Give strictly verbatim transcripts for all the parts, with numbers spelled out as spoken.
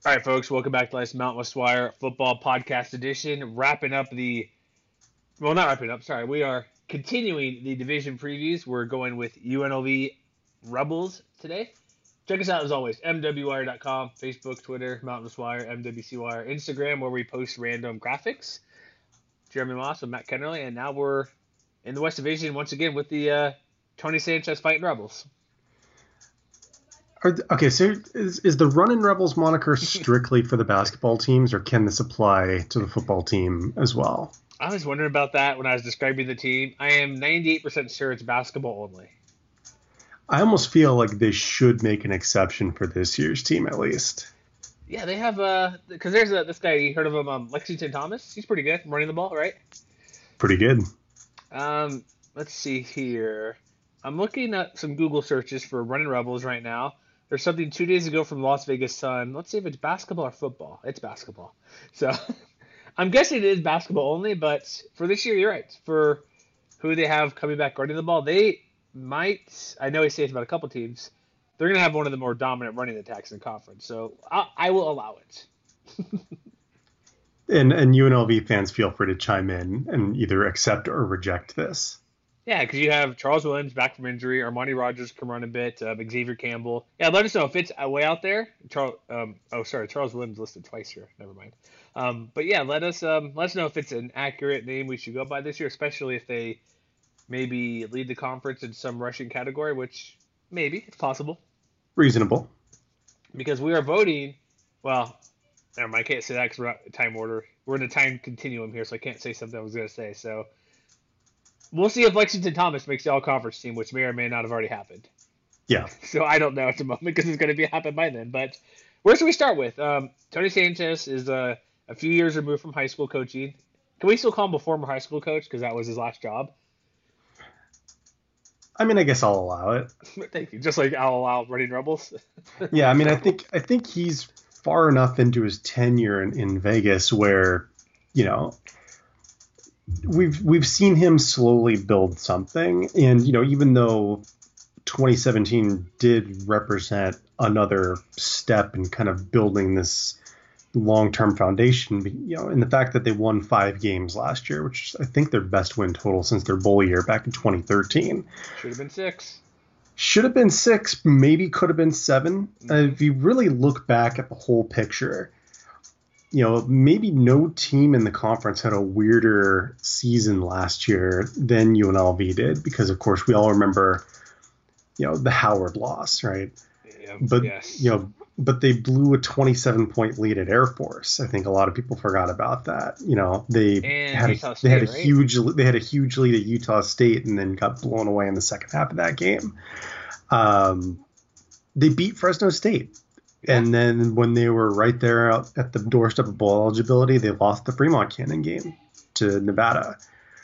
All right, folks, welcome back to last Mount West Wire Football Podcast Edition. Wrapping up the, well, not wrapping up, sorry. We are continuing the division previews. We're going with U N L V Rebels today. Check us out as always, m w wire dot com, Facebook, Twitter, Mountain West Wire, M W C Wire, Instagram, where we post random graphics. Jeremy Moss and Matt Kennerly, and now we're in the West Division once again with the uh, Tony Sanchez fighting Rebels. Are, okay, so is, is the Runnin' Rebels moniker strictly for the basketball teams, or can this apply to the football team as well? I was wondering about that when I was describing the team. I am ninety-eight percent sure it's basketball only. I almost feel like they should make an exception for this year's team, at least. Yeah, they have, uh, because there's a, this guy, you heard of him, um, Lexington Thomas? He's pretty good running the ball, right? Pretty good. Um, let's see here. I'm looking at some Google searches for Running Rebels right now. There's something two days ago from Las Vegas Sun. Let's see if it's basketball or football. It's basketball. So I'm guessing it is basketball only, but for this year, you're right. For who they have coming back running the ball, they might, I know he says about a couple teams, they're going to have one of the more dominant running attacks in the conference. So I, I will allow it. and and U N L V fans, feel free to chime in and either accept or reject this. Yeah, because you have Charles Williams back from injury. Armani Rogers can run a bit. Uh, Xavier Campbell. Yeah, let us know if it's way out there. Charles. Um, oh, sorry, Charles Williams listed twice here. Never mind. Um, but yeah, let us um, let us know if it's an accurate name we should go by this year, especially if they maybe lead the conference in some rushing category, which maybe it's possible. Reasonable. Because we are voting. Well, never mind, I can't say that because we're not in time order. We're in a time continuum here, so I can't say something I was going to say. So. We'll see if Lexington Thomas makes the all-conference team, which may or may not have already happened. Yeah. So I don't know at the moment because it's going to be happen by then. But where should we start with? Um, Tony Sanchez is uh, a few years removed from high school coaching. Can we still call him a former high school coach because that was his last job? I mean, I guess I'll allow it. Thank you. Just like I'll allow Running Rebels. Yeah, I mean, I think I think he's far enough into his tenure in, in Vegas where, you know, we've we've seen him slowly build something, and you know, even though twenty seventeen did represent another step in kind of building this long-term foundation, you know, in the fact that they won five games last year, which is, I think, their best win total since their bowl year back in twenty thirteen. Should have been six. Should have been six, maybe could have been seven. Mm-hmm. Uh, if you really look back at the whole picture, you know, maybe no team in the conference had a weirder season last year than U N L V did, because, of course, we all remember, you know, the Howard loss, right? Yeah, but, yes. you know, but they blew a twenty-seven point lead at Air Force. I think a lot of people forgot about that. You know, they and had a, State, they had a right? huge they had a huge lead at Utah State and then got blown away in the second half of that game. Um, they beat Fresno State. And then when they were right there at the doorstep of bowl eligibility, they lost the Fremont Cannon game to Nevada.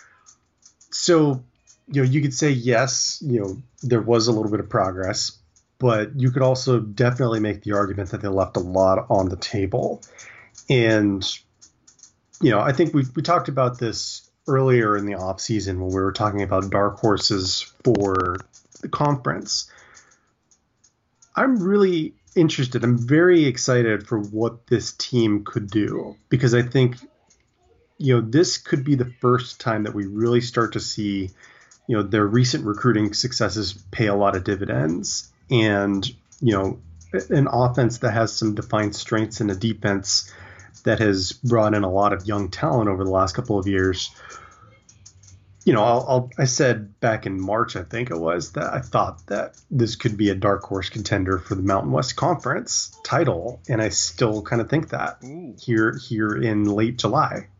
So, you know, you could say, yes, you know, there was a little bit of progress, but you could also definitely make the argument that they left a lot on the table. And, you know, I think we we talked about this earlier in the offseason when we were talking about dark horses for the conference. I'm really interested. I'm very excited for what this team could do, because I think, you know, this could be the first time that we really start to see, you know, their recent recruiting successes pay a lot of dividends, and, you know, an offense that has some defined strengths and a defense that has brought in a lot of young talent over the last couple of years. You know, I'll, I'll, I said back in March, I think it was, that I thought that this could be a dark horse contender for the Mountain West Conference title, and I still kind of think that Ooh. here here in late July.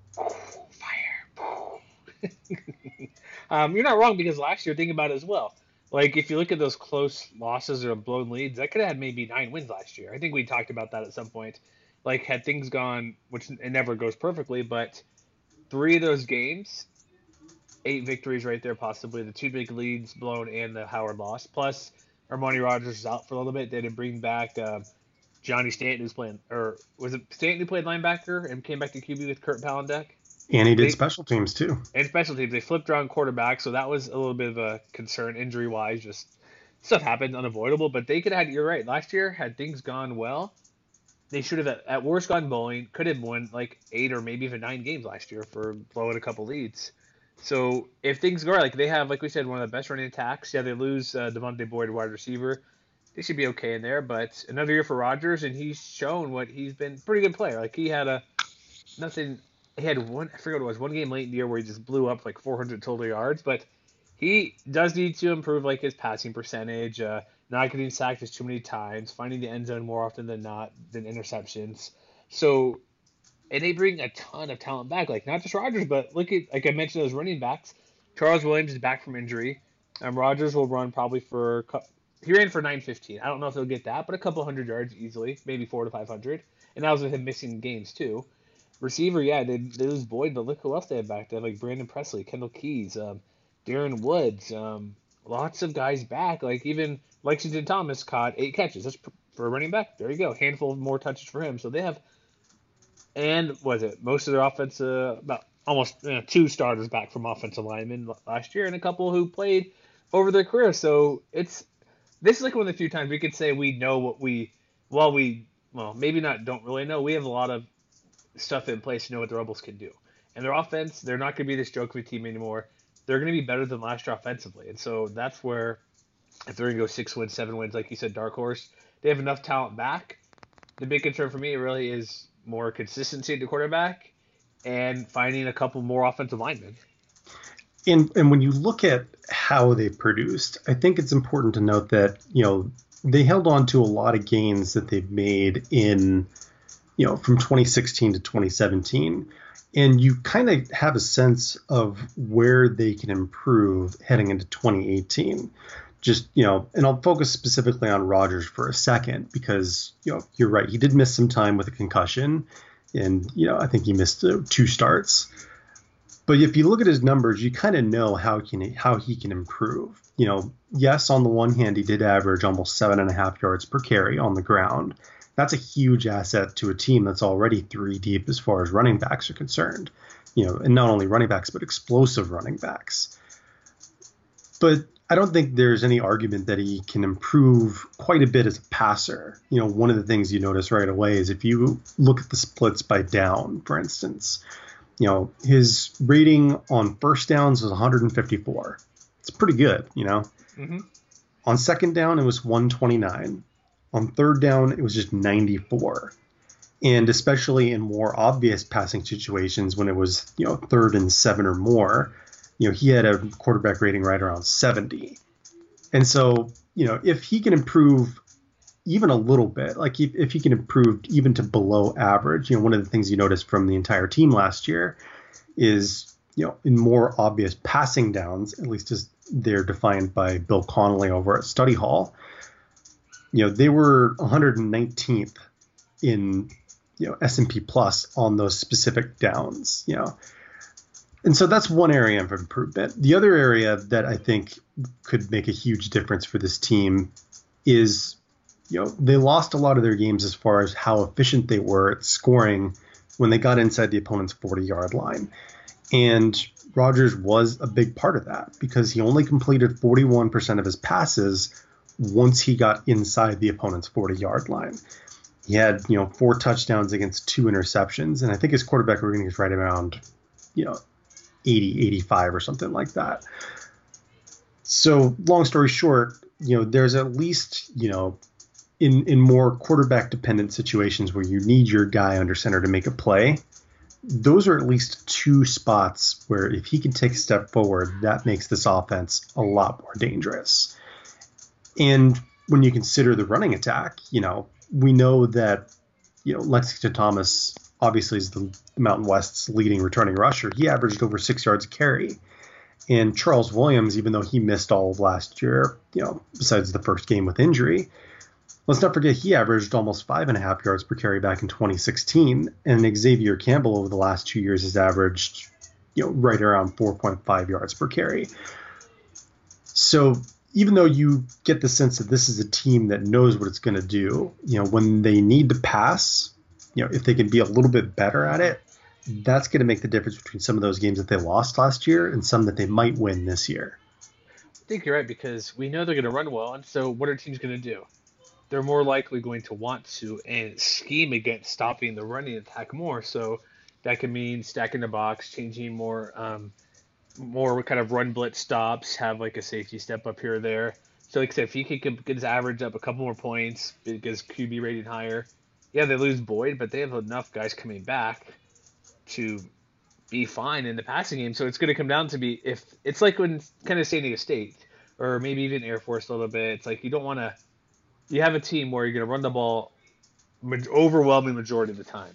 Fire. um, you're not wrong, because last year, think about it as well. Like, if you look at those close losses or blown leads, that could have had maybe nine wins last year. I think we talked about that at some point. Like, had things gone, which it never goes perfectly, but three of those games, eight victories right there, possibly. The two big leads blown and the Howard loss. Plus, Armani Rogers is out for a little bit. They didn't bring back uh, Johnny Stanton, who's playing, or was it Stanton who played linebacker and came back to Q B with Kurt Palandek? And he did they, special teams, too. And special teams. They flipped around quarterback, so that was a little bit of a concern injury-wise. Just stuff happened, unavoidable. But they could have had, you're right, last year, had things gone well, they should have at, at worst gone bowling. Could have won like eight or maybe even nine games last year for blowing a couple leads. So if things go right, like they have, like we said, one of the best running attacks. Yeah, they lose uh, Devontae Boyd, wide receiver. They should be okay in there. But another year for Rodgers, and he's shown what he's been pretty good player. Like he had a nothing. He had one. I forget what it was. One game late in the year where he just blew up like four hundred total yards. But he does need to improve like his passing percentage. Uh, not getting sacked as too many times, finding the end zone more often than not than interceptions. So, and they bring a ton of talent back, like not just Rodgers, but look at, like I mentioned, those running backs. Charles Williams is back from injury. Um, Rodgers will run probably for, he ran for nine fifteen. I don't know if he'll get that, but a couple hundred yards easily, maybe four to five hundred. And that was with him missing games too. Receiver, yeah, they, they lose Boyd, but look who else they have back. They have like Brandon Presley, Kendall Keys, um, Darren Woods, um, lots of guys back. Like even Lexington Thomas caught eight catches. That's for a running back. There you go. Handful of more touches for him. So they have, and was it most of their offense, uh, about almost you know, two starters back from offensive linemen last year, and a couple who played over their career. So it's this is like one of the few times we could say we know what we, well we well maybe not don't really know. We have a lot of stuff in place to know what the Rebels can do, and their offense, they're not going to be this joke of a team anymore. They're going to be better than last year offensively, and so that's where if they're going to go six wins, seven wins, like you said, dark horse, they have enough talent back. The big concern for me really is more consistency at the quarterback and finding a couple more offensive linemen. And and when you look at how they produced, I think it's important to note that, you know, they held on to a lot of gains that they've made in, you know, from twenty sixteen to twenty seventeen. And you kind of have a sense of where they can improve heading into twenty eighteen. Just, you know, and I'll focus specifically on Rodgers for a second because, you know, you're right. He did miss some time with a concussion and, you know, I think he missed uh, two starts. But if you look at his numbers, you kind of know how can how he can improve. You know, yes, on the one hand, he did average almost seven and a half yards per carry on the ground. That's a huge asset to a team that's already three deep as far as running backs are concerned. You know, and not only running backs, but explosive running backs. But I don't think there's any argument that he can improve quite a bit as a passer. You know, one of the things you notice right away is if you look at the splits by down, for instance, you know, his rating on first downs was one fifty-four. It's pretty good, you know. Mm-hmm. On second down, it was one twenty-nine. On third down, it was just ninety-four. And especially in more obvious passing situations when it was, you know, third and seven or more, you know, he had a quarterback rating right around seventy. And so, you know, if he can improve even a little bit, like if, if he can improve even to below average, you know, one of the things you noticed from the entire team last year is, you know, in more obvious passing downs, at least as they're defined by Bill Connolly over at Study Hall, you know, they were one hundred nineteenth in, you know, S and P plus on those specific downs, you know. And so that's one area of improvement. The other area that I think could make a huge difference for this team is, you know, they lost a lot of their games as far as how efficient they were at scoring when they got inside the opponent's forty-yard line. And Rodgers was a big part of that because he only completed forty-one percent of his passes once he got inside the opponent's forty-yard line. He had, you know, four touchdowns against two interceptions, and I think his quarterback rating is right around, you know, eighty, eighty-five or something like that. So long story short, you know, there's at least, you know, in, in more quarterback dependent situations where you need your guy under center to make a play, those are at least two spots where if he can take a step forward, that makes this offense a lot more dangerous. And when you consider the running attack, you know, we know that, you know, Lexington Thomas obviously is the Mountain West's leading returning rusher. He averaged over six yards a carry. And Charles Williams, even though he missed all of last year, you know, besides the first game with injury, let's not forget he averaged almost five and a half yards per carry back in twenty sixteen. And Xavier Campbell over the last two years has averaged, you know, right around four point five yards per carry. So even though you get the sense that this is a team that knows what it's going to do, you know, when they need to pass, you know, if they can be a little bit better at it, that's going to make the difference between some of those games that they lost last year and some that they might win this year. I think you're right because we know they're going to run well, and so what are teams going to do? they're more likely going to want to and scheme against stopping the running attack more. So that could mean stacking the box, changing more um, more kind of run blitz stops, have like a safety step up here or there. So like I said, if he could get his average up a couple more points, it gets Q B rating higher. Yeah, they lose Boyd, but they have enough guys coming back to be fine in the passing game. So it's going to come down to be if it's like when kind of San Diego State or maybe even Air Force a little bit. It's like you don't want to. You have a team where you're going to run the ball overwhelming majority of the time,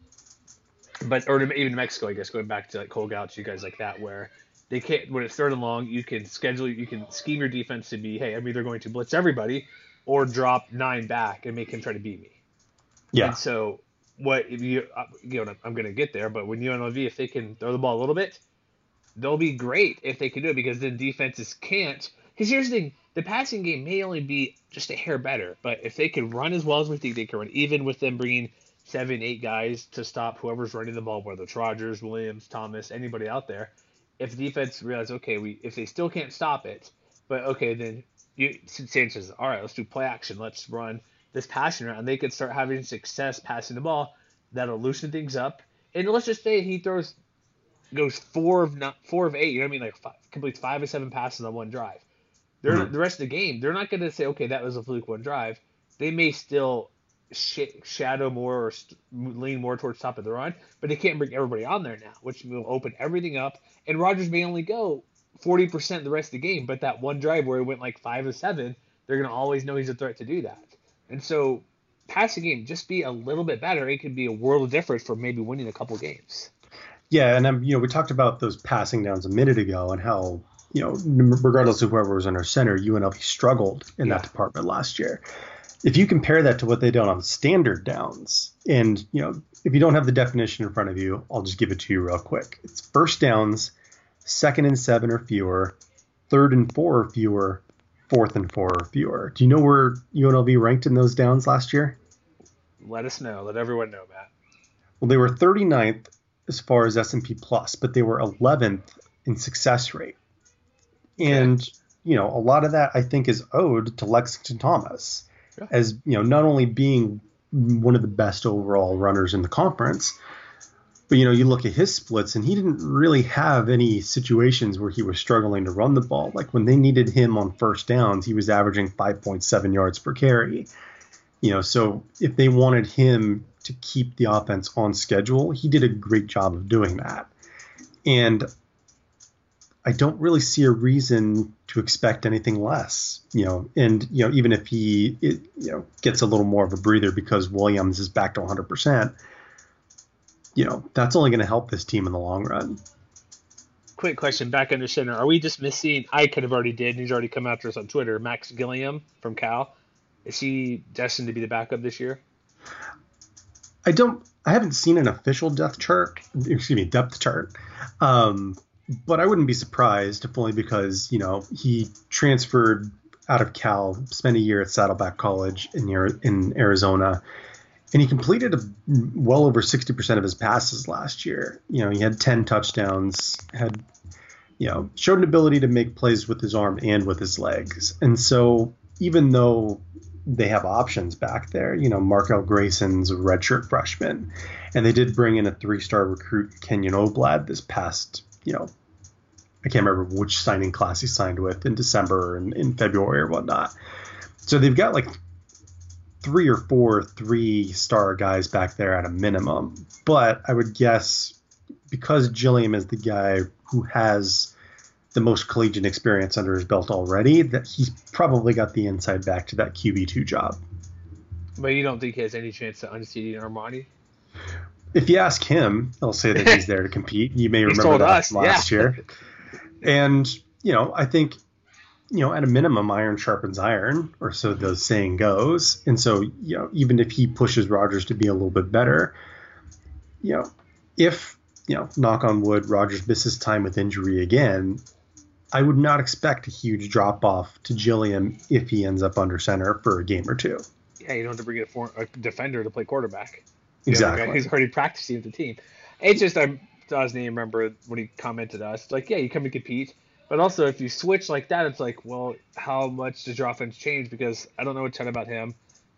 but or even Mexico, I guess, going back to like Cole Gauch, you guys like that, where they can't when it's third and long, you can schedule, you can scheme your defense to be, hey, I'm either going to blitz everybody or drop nine back and make him try to beat me. Yeah. And so what if you you know I'm going to get there, but when U N L V, if they can throw the ball a little bit, they'll be great if they can do it because then defenses can't. Because here's the thing, the passing game may only be just a hair better, but if they can run as well as we think they can run, even with them bringing seven, eight guys to stop whoever's running the ball, whether it's Rogers, Williams, Thomas, anybody out there, if the defense realizes, okay, we if they still can't stop it, but okay, then you, Sanchez, all right, let's do play action, let's run this passing around, and they could start having success passing the ball. That'll loosen things up, and let's just say he throws goes four of not four of eight. You know what I mean? Like five, completes five of seven passes on one drive. They're mm-hmm. The rest of the game, they're not going to say, okay, that was a fluke one drive. They may still sh- shadow more or st- lean more towards top of the run, but they can't bring everybody on there now, which will open everything up. And Rodgers may only go forty percent the rest of the game, but that one drive where he went like five of seven, they're going to always know he's a threat to do that. And so, passing game, just be a little bit better. It could be a world of difference for maybe winning a couple games. Yeah, and um, you know, we talked about those passing downs a minute ago and how, you know, regardless of whoever was under center, U N L V struggled in yeah. that department last year. If you compare that to what they done on standard downs, and, you know, if you don't have the definition in front of you, I'll just give it to you real quick. It's first downs, second and seven or fewer, third and four or fewer, fourth and four or fewer. Do you know where U N L V ranked in those downs last year? Let us know. Let everyone know, Matt. Well, they were thirty-ninth as far as S and P Plus, but they were eleventh in success rate. And, okay. you know, a lot of that, I think, is owed to Lexington Thomas yeah. as, you know, not only being one of the best overall runners in the conference, but, you know, you look at his splits and he didn't really have any situations where he was struggling to run the ball. Like when they needed him on first downs, he was averaging five point seven yards per carry. You know, so if they wanted him to keep the offense on schedule, he did a great job of doing that. And I don't really see a reason to expect anything less, you know, and, you know, even if he, it, you know, gets a little more of a breather because Williams is back to one hundred percent, you know, that's only going to help this team in the long run. Quick question back under center. Are we just missing, I could have already did, and he's already come after us on Twitter, Max Gilliam from Cal. Is he destined to be the backup this year? I don't, I haven't seen an official depth chart, excuse me, depth chart. Um, But I wouldn't be surprised, if only because, you know, he transferred out of Cal, spent a year at Saddleback College in in Arizona, and he completed a, well over sixty percent of his passes last year. You know, he had ten touchdowns, had, you know, showed an ability to make plays with his arm and with his legs. And so even though they have options back there, you know, Markel Grayson's a redshirt freshman, and they did bring in a three-star recruit, Kenyon Oblad, this past, you know, I can't remember which signing class he signed with in December and in February or whatnot. So they've got like three or four three-star guys back there at a minimum. But I would guess because Gilliam is the guy who has the most collegiate experience under his belt already, that he's probably got the inside back to that Q B two job. But you don't think he has any chance to unseat Armani? If you ask him, he'll say that he's there to compete. You may remember that us, from last yeah. year. And, you know, I think, you know, at a minimum, iron sharpens iron, or so the saying goes. And so, you know, even if he pushes Rodgers to be a little bit better, you know, if, you know, knock on wood, Rodgers misses time with injury again, I would not expect a huge drop off to Gilliam if he ends up under center for a game or two. Yeah, you don't have to bring a, for, a defender to play quarterback. You exactly. know, he's already practicing with the team. It's just, I saw his name, remember when he commented to us, like, yeah, you come to compete. But also, if you switch like that, it's like, well, how much does your offense change? Because I don't know a ton about him.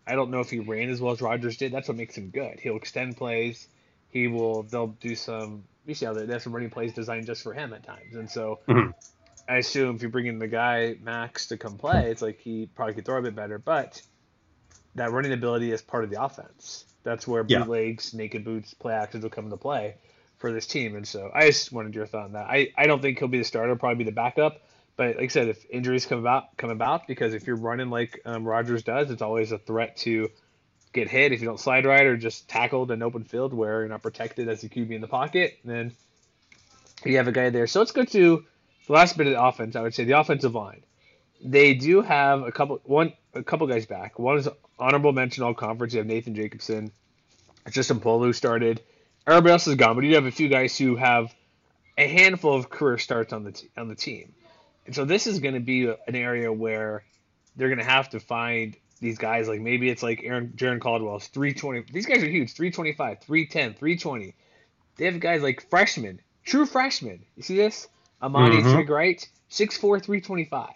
I don't know if he ran as well as Rodgers did. That's what makes him good. He'll extend plays. He will. They'll do some. You see how they have some running plays designed just for him at times. And so Mhm. I assume if you bring in the guy Max to come play, it's like he probably could throw a bit better. But that running ability is part of the offense. That's where Yeah. bootlegs, naked boots, play actions will come into play for this team. And so I just wanted your thought on that. I, I don't think he'll be the starter, probably be the backup. But like I said, if injuries come about, come about, because if you're running like um, Rodgers does, it's always a threat to get hit if you don't slide right or just tackled in open field where you're not protected as a Q B in the pocket. And then you have a guy there. So let's go to the last bit of the offense. I would say the offensive line. They do have a couple one a couple guys back. One is honorable mention all conference. You have Nathan Jacobson, Justin Polu started. Everybody else is gone, but you have a few guys who have a handful of career starts on the t- on the team. And so this is going to be an area where they're going to have to find these guys. Like maybe it's like Aaron Jaron Caldwell's three twenty. These guys are huge. three twenty-five, three ten, three twenty. They have guys like freshmen, true freshmen. You see this? Amani hmm Trigg Wright, six four, three twenty-five.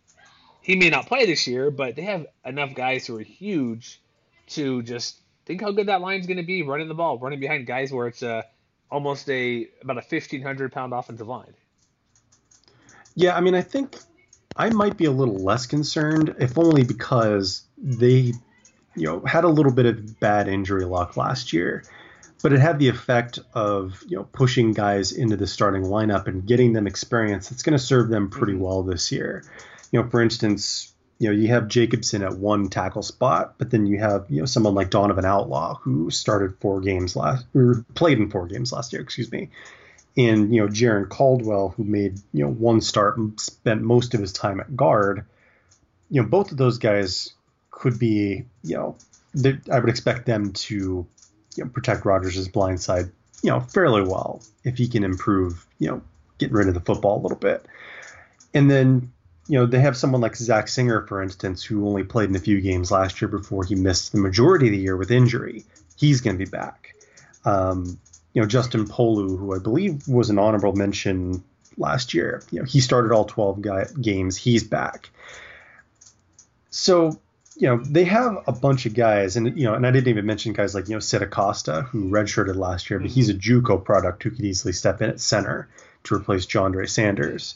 He may not play this year, but they have enough guys who are huge to just think how good that line's going to be running the ball, running behind guys where it's a almost a about a fifteen hundred pound offensive line. Yeah, I mean, I think I might be a little less concerned, if only because they, you know, had a little bit of bad injury luck last year, but it had the effect of, you know, pushing guys into the starting lineup and getting them experience that's going to serve them pretty Mm-hmm. well this year. You know, for instance, you know, you have Jacobson at one tackle spot, but then you have, you know, someone like Donovan Outlaw who started four games last, or played in four games last year, excuse me. And, you know, Jaron Caldwell, who made, you know, one start and spent most of his time at guard. You know, both of those guys could be, you know, I would expect them to, you know, protect Rodgers' blind side, you know, fairly well if he can improve, you know, getting rid of the football a little bit. And then, you know, they have someone like Zach Singer, for instance, who only played in a few games last year before he missed the majority of the year with injury. He's going to be back. Um, you know, Justin Polu, who I believe was an honorable mention last year, you know, he started all twelve guy, games. He's back. So, you know, they have a bunch of guys, and, you know, and I didn't even mention guys like, you know, Sid Acosta, who redshirted last year, but Mm-hmm. he's a JUCO product who could easily step in at center to replace Jondre Sanders.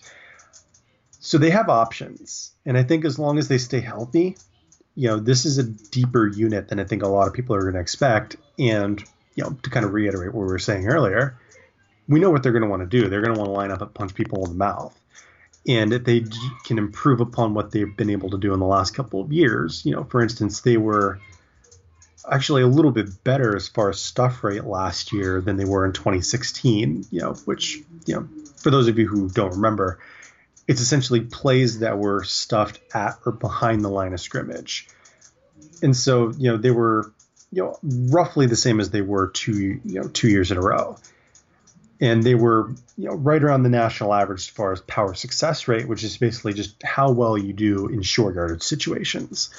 So they have options. And I think as long as they stay healthy, you know, this is a deeper unit than I think a lot of people are going to expect. And, you know, to kind of reiterate what we were saying earlier, we know what they're going to want to do. They're going to want to line up and punch people in the mouth. And if they can improve upon what they've been able to do in the last couple of years, you know, for instance, they were actually a little bit better as far as stuff rate last year than they were in twenty sixteen, you know, which, you know, for those of you who don't remember, it's essentially plays that were stuffed at or behind the line of scrimmage. And so, you know, they were, you know, roughly the same as they were two, you know, two years in a row. And they were, you know, right around the national average as far as power success rate, which is basically just how well you do in short yardage situations.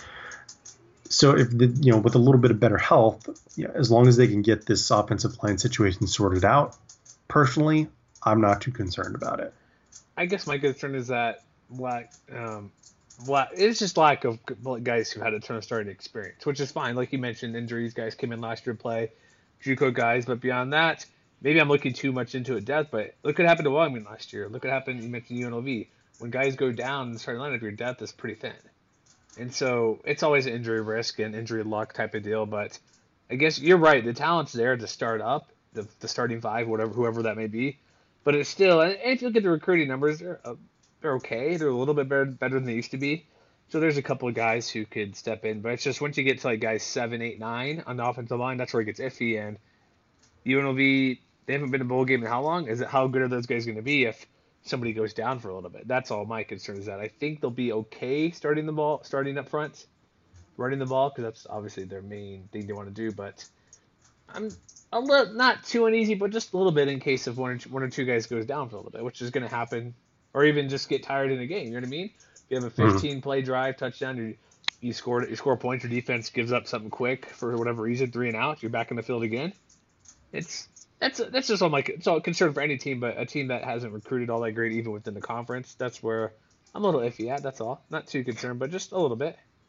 So if the, you know, with a little bit of better health, you know, as long as they can get this offensive line situation sorted out, personally, I'm not too concerned about it. I guess my concern is that lack, um, lack, it's just lack of guys who had a ton of starting experience, which is fine. Like you mentioned, injuries, guys came in last year to play, JUCO guys, but beyond that, maybe I'm looking too much into it depth, but look what happened to Wyoming last year. Look what happened, you mentioned U N L V. When guys go down in the starting lineup, your depth is pretty thin. And so it's always an injury risk and injury luck type of deal, but I guess you're right. The talent's there to start up, the, the starting five, whatever, whoever that may be. But it's still, and if you look at the recruiting numbers, they're uh, they're okay. They're a little bit better, better than they used to be. So there's a couple of guys who could step in, but it's just once you get to like guys seven, eight, nine on the offensive line, that's where it gets iffy. And U N L V, they haven't been in a bowl game in how long? Is it how good are those guys going to be if somebody goes down for a little bit? That's all my concern is that I think they'll be okay starting the ball, starting up front, running the ball because that's obviously their main thing they want to do. But I'm a little not too uneasy, but just a little bit in case if one or two, one or two guys goes down for a little bit, which is going to happen, or even just get tired in a game. You know what I mean? If you have a fifteen play drive touchdown, you you score you score points, your defense gives up something quick for whatever reason, three and out, you're back in the field again. It's that's that's just all my it's all concern for any team, but a team that hasn't recruited all that great even within the conference, that's where I'm a little iffy at. That's all. Not too concerned, but just a little bit.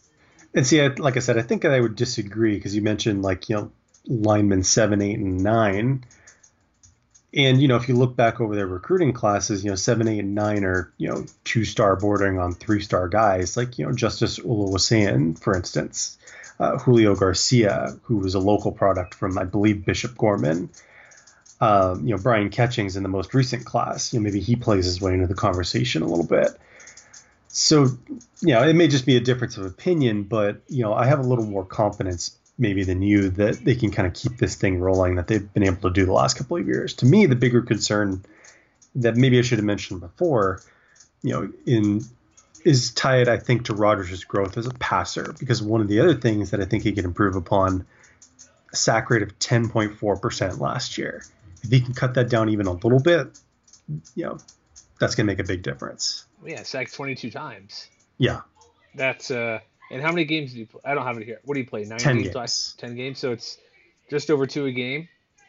And see, I, like I said, I think I would disagree because you mentioned like, you know, linemen seven, eight, and nine. And, you know, if you look back over their recruiting classes, you know, seven, eight, and nine are, you know, two star bordering on three star guys, like, you know, Justice Oluwaseun, for instance, uh, Julio Garcia, who was a local product from, I believe, Bishop Gorman. Um, you know, Brian Ketchings in the most recent class, you know, maybe he plays his way into the conversation a little bit. So, you know, it may just be a difference of opinion, but, you know, I have a little more confidence maybe than you that they can kind of keep this thing rolling that they've been able to do the last couple of years. To me, the bigger concern that maybe I should have mentioned before, you know, in is tied, I think, to Rodgers' growth as a passer, because one of the other things that I think he can improve upon, a sack rate of ten point four percent last year. If he can cut that down even a little bit, you know, that's going to make a big difference. Yeah, sacked twenty-two times. Yeah. That's uh, and how many games do you play? I don't have it here. What do you play? Nine ten games, games. last ten games, so it's just over two a game.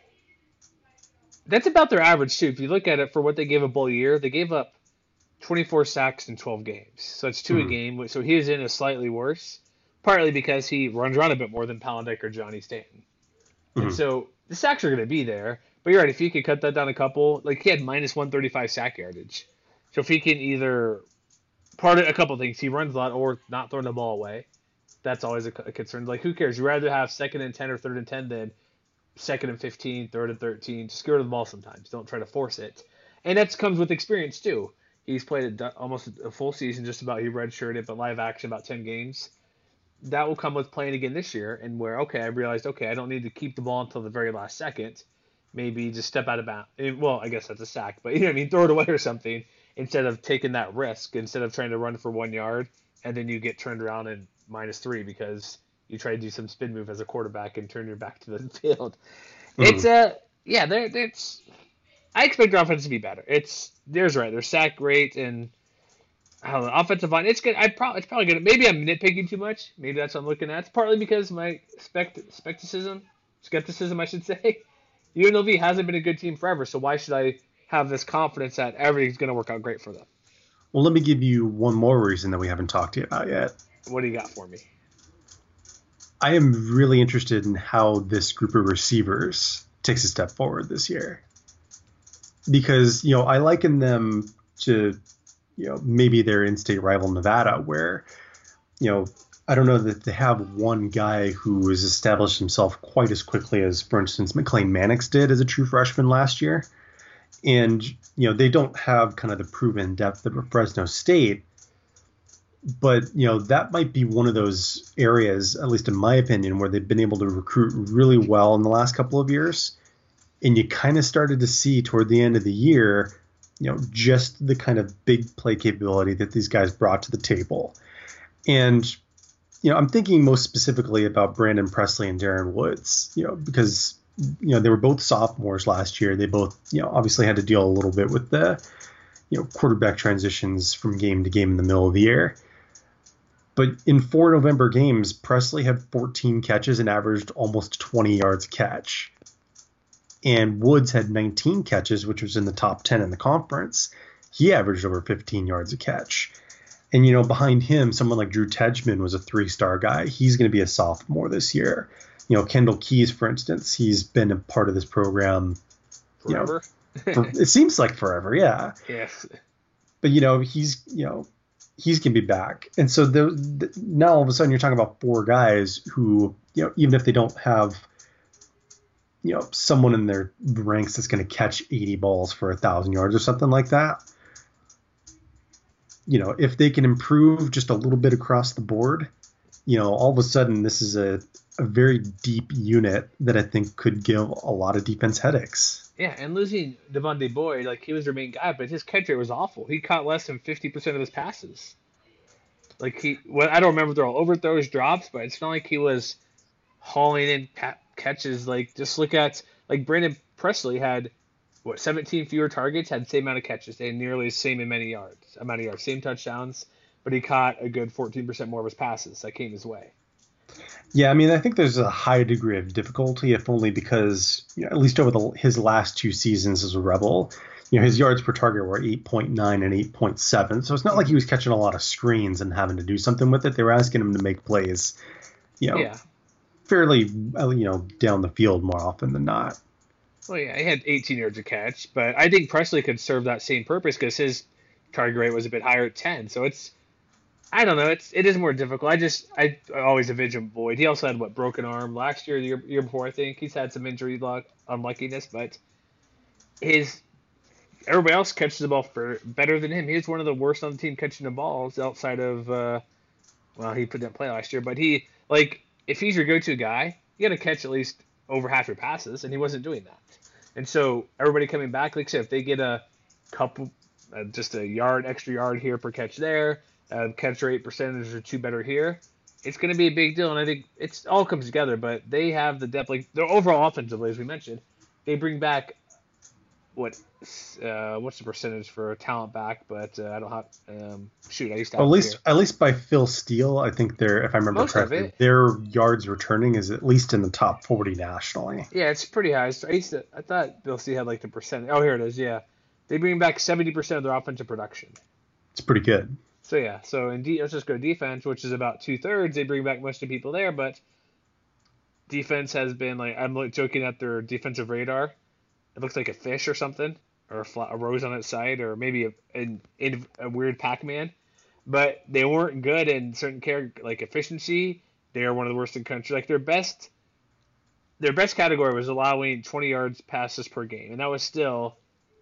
That's about their average too. If you look at it for what they gave up all year, they gave up twenty-four sacks in twelve games, so it's two Mm-hmm. a game. So he is in a slightly worse, partly because he runs around a bit more than Palandek or Johnny Stanton, Mm-hmm. and so the sacks are going to be there. But you're right. If he could cut that down a couple, like he had minus one thirty-five sack yardage, so if he can either part of a couple things, he runs a lot or not throwing the ball away. That's always a, a concern. Like, who cares? You'd rather have second and ten or third and ten than second and fifteen, third and thirteen. Just get rid of the ball sometimes. Don't try to force it. And that comes with experience, too. He's played a, almost a full season, just about. He redshirted, but live action about ten games. That will come with playing again this year, and where, okay, I realized, okay, I don't need to keep the ball until the very last second. Maybe just step out of bounds. Well, I guess that's a sack, but you know what I mean? Throw it away or something instead of taking that risk, instead of trying to run for one yard, and then you get turned around and minus three because you try to do some spin move as a quarterback and turn your back to the field. Mm-hmm. It's a uh, yeah, there it's I expect their offense to be better. It's there's right, their sack rate and I don't know, offensive line. It's good. I probably it's probably good. Maybe I'm nitpicking too much. Maybe that's what I'm looking at. It's partly because my spect skepticism, skepticism, I should say. U N L V hasn't been a good team forever, so why should I have this confidence that everything's going to work out great for them? Well, let me give you one more reason that we haven't talked to you about yet. What do you got for me? I am really interested in how this group of receivers takes a step forward this year. Because, you know, I liken them to, you know, maybe their in-state rival Nevada, where, you know, I don't know that they have one guy who has established himself quite as quickly as, for instance, McLean Mannix did as a true freshman last year. And, you know, they don't have kind of the proven depth of Fresno State. But, you know, that might be one of those areas, at least in my opinion, where they've been able to recruit really well in the last couple of years. And you kind of started to see toward the end of the year, you know, just the kind of big play capability that these guys brought to the table. And, you know, I'm thinking most specifically about Brandon Presley and Darren Woods, you know, because, you know, they were both sophomores last year. They both, you know, obviously had to deal a little bit with the, you know, quarterback transitions from game to game in the middle of the year. But in four November games, Presley had fourteen catches and averaged almost twenty yards a catch. And Woods had nineteen catches, which was in the top ten in the conference. He averaged over fifteen yards a catch. And, you know, behind him, someone like Drew Tedgman was a three-star guy. He's going to be a sophomore this year. You know, Kendall Keys, for instance, he's been a part of this program. Forever? You know, for, it seems like forever, yeah. Yes. But, you know, he's, you know, he's going to be back. And so the, the, now all of a sudden you're talking about four guys who, you know, even if they don't have, you know, someone in their ranks that's going to catch eighty balls for a thousand yards or something like that, you know, if they can improve just a little bit across the board, you know, all of a sudden this is a, a very deep unit that I think could give a lot of defense headaches. Yeah, and losing Devontae Boyd, like, he was their main guy, but his catch rate was awful. He caught less than fifty percent of his passes. Like, he, well, I don't remember if they're all overthrows, drops, but it's not like he was hauling in ca- catches. Like, just look at, like, Brandon Presley had, what, seventeen fewer targets, had the same amount of catches. They had nearly the same in many yards, amount of yards, same touchdowns, but he caught a good fourteen percent more of his passes that came his way. Yeah, I mean, I think there's a high degree of difficulty, if only because, you know, at least over the, his last two seasons as a Rebel, You know, his yards per target were eight point nine and eight point seven. So it's not like he was catching a lot of screens and having to do something with it. They were asking him to make plays, you know, Yeah. fairly, you know, down the field more often than not. Well, yeah, he had eighteen yards a catch, but I think Presley could serve that same purpose because his target rate was a bit higher at ten. So it's, I don't know, it's it is more difficult. I just I, I always envision Boyd. He also had what broken arm last year, the year, year before. I think he's had some injury luck, unluckiness, but his everybody else catches the ball for better than him. He's one of the worst on the team catching the balls outside of uh, well, he didn't play last year, but he like if he's your go-to guy, you got to catch at least over half your passes, and he wasn't doing that. And so everybody coming back, like I said, if they get a couple, uh, just a yard, extra yard here per catch there, uh, catch rate percentage or two better here, it's going to be a big deal. And I think it's all comes together. But they have the depth, like their overall offensively, as we mentioned, they bring back what, uh, what's the percentage for a talent back? But uh, I don't have. Um, shoot, I used to. Have At least, here. at least by Phil Steele, I think they're, if I remember Most correctly, their yards returning is at least in the top forty nationally. Yeah, it's pretty high. So I used to, I thought Bill C had like the percent. Oh, here it is. Yeah, they bring back seventy percent of their offensive production. It's pretty good. So yeah, so in de- let's just go defense, which is about two thirds. They bring back most of the people there, but defense has been like I'm like joking at their defensive radar. It looks like a fish or something, or a, fla- a rose on its side, or maybe a, a, a weird Pac-Man. But they weren't good in certain character like efficiency. They are one of the worst in the country. Like their best, their best category was allowing twenty yards passes per game, and that was still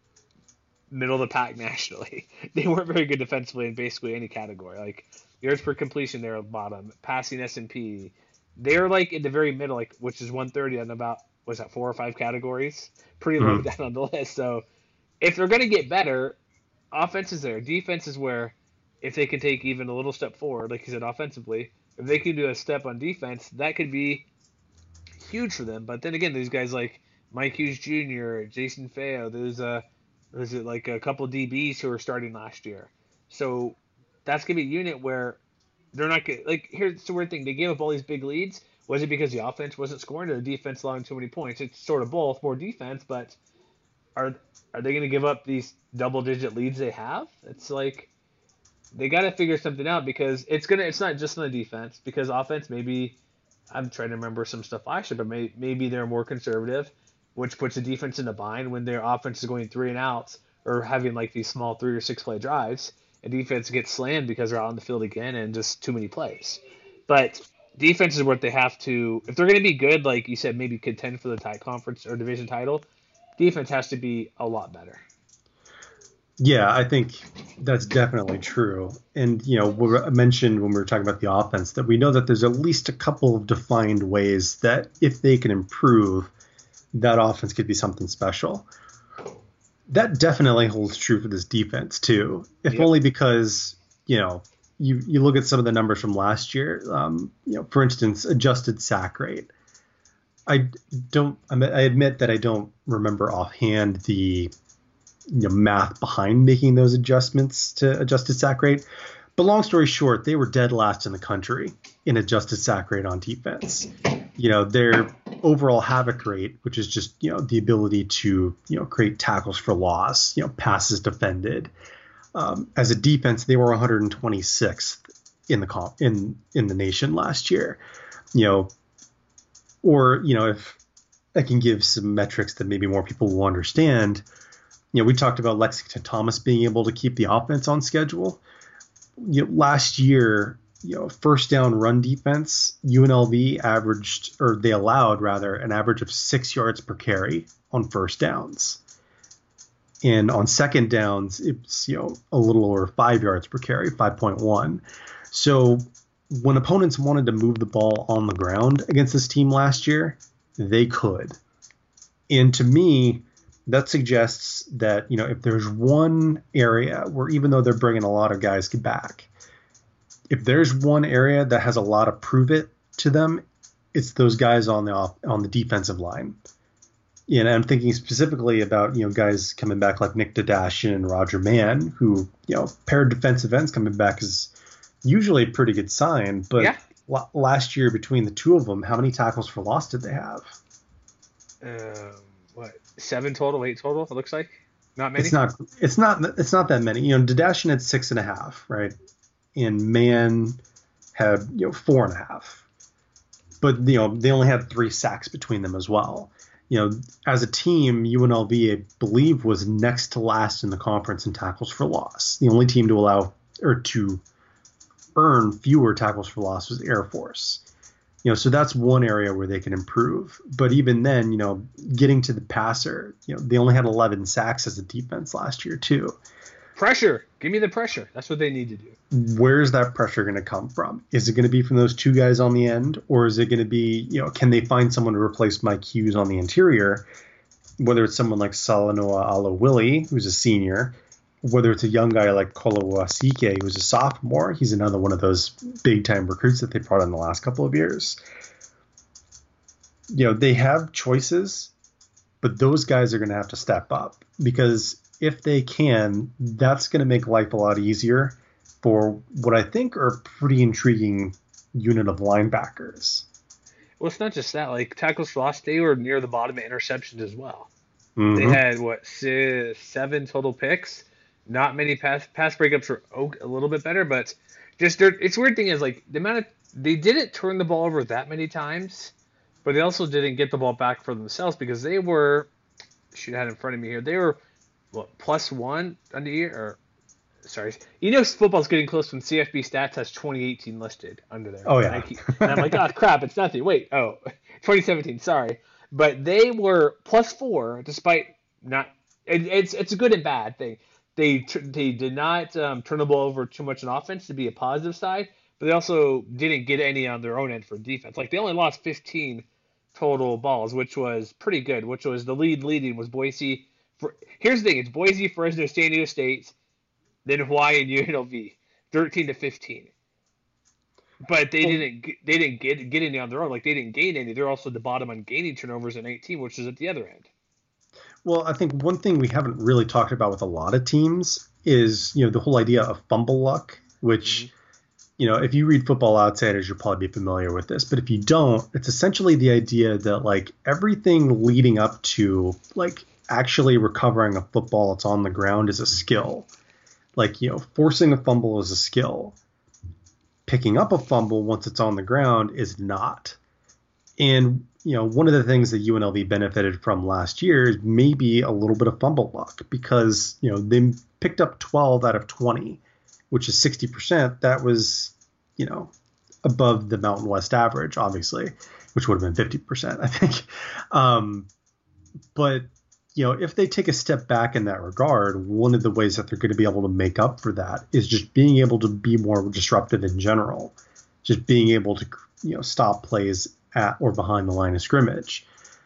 middle of the pack nationally. They weren't very good defensively in basically any category. Like yards per completion, they're at bottom. Passing S and P, they're like in the very middle, like which is one thirty on about was that four or five categories, pretty low mm-hmm. down on the list. So if they're going to get better, offense is there. Defense is where if they can take even a little step forward, like you said, offensively, if they can do a step on defense, that could be huge for them. But then again, these guys like Mike Hughes Junior, Jason Feo, there's a there's like a couple D Bs who are starting last year. So that's gonna be a unit where they're not gonna like. Here's the weird thing: they gave up all these big leads. Was it because the offense wasn't scoring, or the defense allowing too many points? It's sort of both, more defense, but are are they gonna give up these double digit leads they have? It's like they got to figure something out because it's gonna. It's not just on the defense because offense maybe. I'm trying to remember some stuff last year, but may, maybe they're more conservative, which puts the defense in a bind when their offense is going three and outs or having like these small three or six play drives. And defense gets slammed because they're out on the field again and just too many plays. But defense is what they have to. If they're going to be good, like you said, maybe contend for the tie conference or division title. Defense has to be a lot better. Yeah, I think that's definitely true. And, you know, we mentioned when we were talking about the offense that we know that there's at least a couple of defined ways that if they can improve, that offense could be something special. That definitely holds true for this defense, too. If yep. only because, you know, you, you look at some of the numbers from last year, um, you know, for instance, adjusted sack rate. I don't, I admit that I don't remember offhand the you know, math behind making those adjustments to adjusted sack rate. But long story short, they were dead last in the country in adjusted sack rate on defense. You know, their overall havoc rate, which is just, you know, the ability to, you know, create tackles for loss, you know, passes defended. Um, as a defense, they were one hundred twenty-sixth in the comp, in in the nation last year. You know, or, you know, if I can give some metrics that maybe more people will understand. You know, we talked about Lexington Thomas being able to keep the offense on schedule. You know, last year, you know, first down run defense, U N L V averaged, or they allowed rather, an average of six yards per carry on first downs. And on second downs, it's, you know, a little over five yards per carry, five point one. So when opponents wanted to move the ball on the ground against this team last year, they could. And to me, that suggests that, you know, if there's one area where even though they're bringing a lot of guys back, if there's one area that has a lot of prove it to them, it's those guys on the off, on the defensive line. And I'm thinking specifically about, you know, guys coming back like Nick Dadashian and Roger Mann, who, you know, paired defensive ends coming back is usually a pretty good sign. But yeah. l- last year between the two of them, how many tackles for loss did they have? Um. What, seven total, eight total, it looks like? Not many. It's not. It's not. It's not that many. You know, Dadashian had six and a half, right? And Man had you know four and a half. But you know they only had three sacks between them as well. You know, as a team, U N L V, I believe, was next to last in the conference in tackles for loss. The only team to allow or to earn fewer tackles for loss was Air Force. You know, so that's one area where they can improve. But even then, you know, getting to the passer, you know, they only had eleven sacks as a defense last year too. Pressure. Give me the pressure. That's what they need to do. Where's that pressure going to come from? Is it going to be from those two guys on the end, or is it going to be, you know, can they find someone to replace Mike Hughes on the interior? Whether it's someone like Salanoa Alawili, who's a senior, whether it's a young guy like Kolawasike, who's a sophomore, he's another one of those big-time recruits that they brought in the last couple of years. You know, they have choices, but those guys are going to have to step up because if they can, that's going to make life a lot easier for what I think are a pretty intriguing unit of linebackers. Well, it's not just that. Like, tackles for loss, they were near the bottom of interceptions as well. Mm-hmm. They had, what, six, seven total picks? Not many pass pass breakups were a little bit better, but just it's weird thing is, like, the amount of they didn't turn the ball over that many times, but they also didn't get the ball back for themselves because they were, shoot, I had it in front of me here, they were, what, plus one on the year? Or, sorry. You know football's getting close when C F B Stats has twenty eighteen listed under there. Oh, yeah. And, keep, and I'm like, oh, crap, it's nothing. Wait, oh, twenty seventeen, sorry. But they were plus four despite not it, – it's it's a good and bad thing. They they did not um, turn the ball over too much on offense to be a positive side, but they also didn't get any on their own end for defense. Like, they only lost fifteen total balls, which was pretty good, which was the lead leading was Boise – For, here's the thing: it's Boise, Fresno, San Diego State, then Hawaii and U N L V, thirteen to fifteen. But they didn't they didn't get get any on their own. Like, they didn't gain any. They're also the bottom on gaining turnovers at eighteen, which is at the other end. Well, I think one thing we haven't really talked about with a lot of teams is, you know, the whole idea of fumble luck, which, mm-hmm. you know, if you read Football Outsiders, you'll probably be familiar with this. But if you don't, it's essentially the idea that, like, everything leading up to, like, actually recovering a football that's on the ground is a skill. Like, you know, forcing a fumble is a skill. Picking up a fumble once it's on the ground is not. And, you know, one of the things that U N L V benefited from last year is maybe a little bit of fumble luck because, you know, they picked up twelve out of twenty, which is sixty percent. That was, you know, above the Mountain West average, obviously, which would have been fifty percent, I think. Um, but, you know, if they take a step back in that regard, one of the ways that they're going to be able to make up for that is just being able to be more disruptive in general, just being able to, you know, stop plays at or behind the line of scrimmage.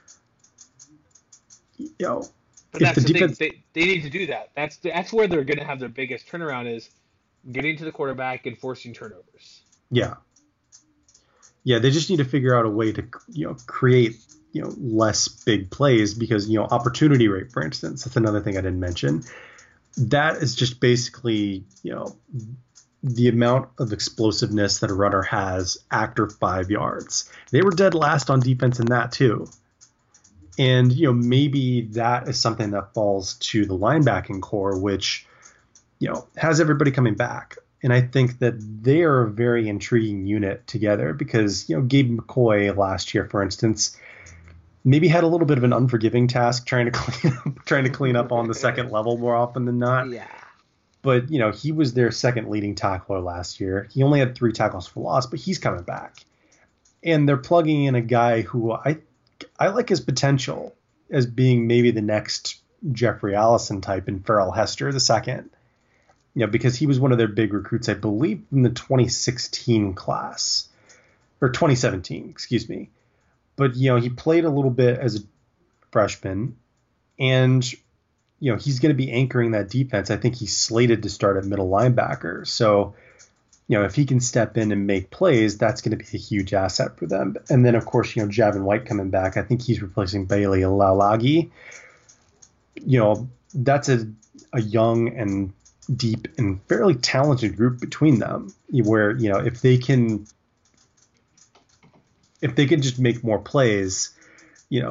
You know, but that's the, the defense... thing. They, they need to do that. That's that's where they're going to have their biggest turnaround is getting to the quarterback and forcing turnovers. Yeah. Yeah, they just need to figure out a way to, you know, create, you know, less big plays because, you know, opportunity rate, for instance, that's another thing I didn't mention. That is just basically, you know, the amount of explosiveness that a runner has after five yards. They were dead last on defense in that too. And, you know, maybe that is something that falls to the linebacking core, which, you know, has everybody coming back. And I think that they are a very intriguing unit together because, you know, Gabe McCoy last year, for instance, maybe had a little bit of an unforgiving task trying to clean up, trying to clean up on the second level more often than not. Yeah. But, you know, he was their second leading tackler last year. He only had three tackles for loss, but he's coming back. And they're plugging in a guy who I I like his potential as being maybe the next Jeffrey Allison type in Farrell Hester the second. You know, because he was one of their big recruits, I believe, in the twenty sixteen class. Or twenty seventeen, excuse me. But, you know, he played a little bit as a freshman. And, you know, he's going to be anchoring that defense. I think he's slated to start at middle linebacker. So, you know, if he can step in and make plays, that's going to be a huge asset for them. And then, of course, you know, Javin White coming back. I think he's replacing Bailey Lalagi. You know, that's a, a young and deep and fairly talented group between them where, you know, if they can if they can just make more plays, you know,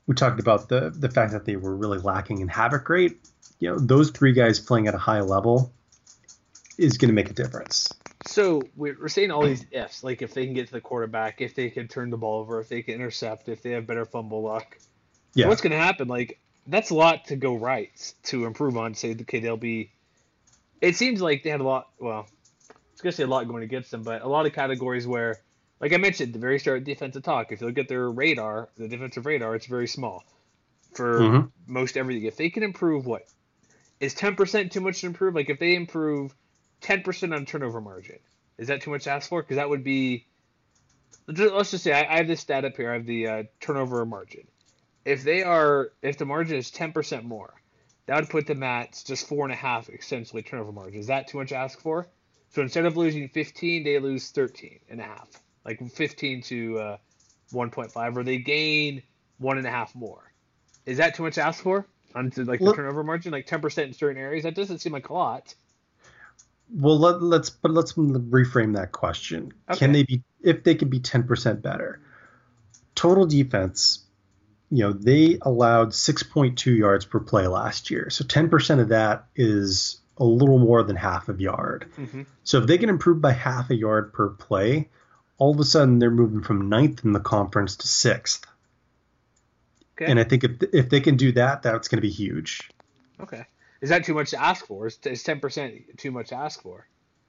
we talked about the the fact that they were really lacking in havoc rate. You know, those three guys playing at a high level is going to make a difference. So we're, we're saying all these ifs, like if they can get to the quarterback, if they can turn the ball over, if they can intercept, if they have better fumble luck. So Yeah. what's going to happen? Like that's a lot to go right to improve on. Say, okay, they'll be. It seems like they had a lot. Well, I was going to say a lot going against them, but a lot of categories where, like I mentioned at the very start of defensive talk, if you look at their radar, the defensive radar, it's very small for Mm-hmm. most everything. If they can improve, what is ten percent too much to improve? Like if they improve ten percent on turnover margin, is that too much to ask for? Because that would be, let's just say I, I have this stat up here. I have the uh, turnover margin. If they are, if the margin is ten percent more, that would put them at just four and a half essentially turnover margin. Is that too much to ask for? So instead of losing fifteen, they lose thirteen and a half, like fifteen to uh, one point five, or they gain one and a half more. Is that too much to ask for on like the Let, turnover margin, like ten percent in certain areas? That doesn't seem like a lot. well, let, let's but let's reframe that question. Can Okay. they be if they could be ten percent better? Total defense, you know, they allowed six point two yards per play last year. So ten percent of that is a little more than half a yard. Mm-hmm. So if they can improve by half a yard per play, all of a sudden they're moving from ninth in the conference to sixth. Okay. And I think if if they can do that, that's going to be huge. Okay. Is that too much to ask for? Is, is ten percent too much to ask for?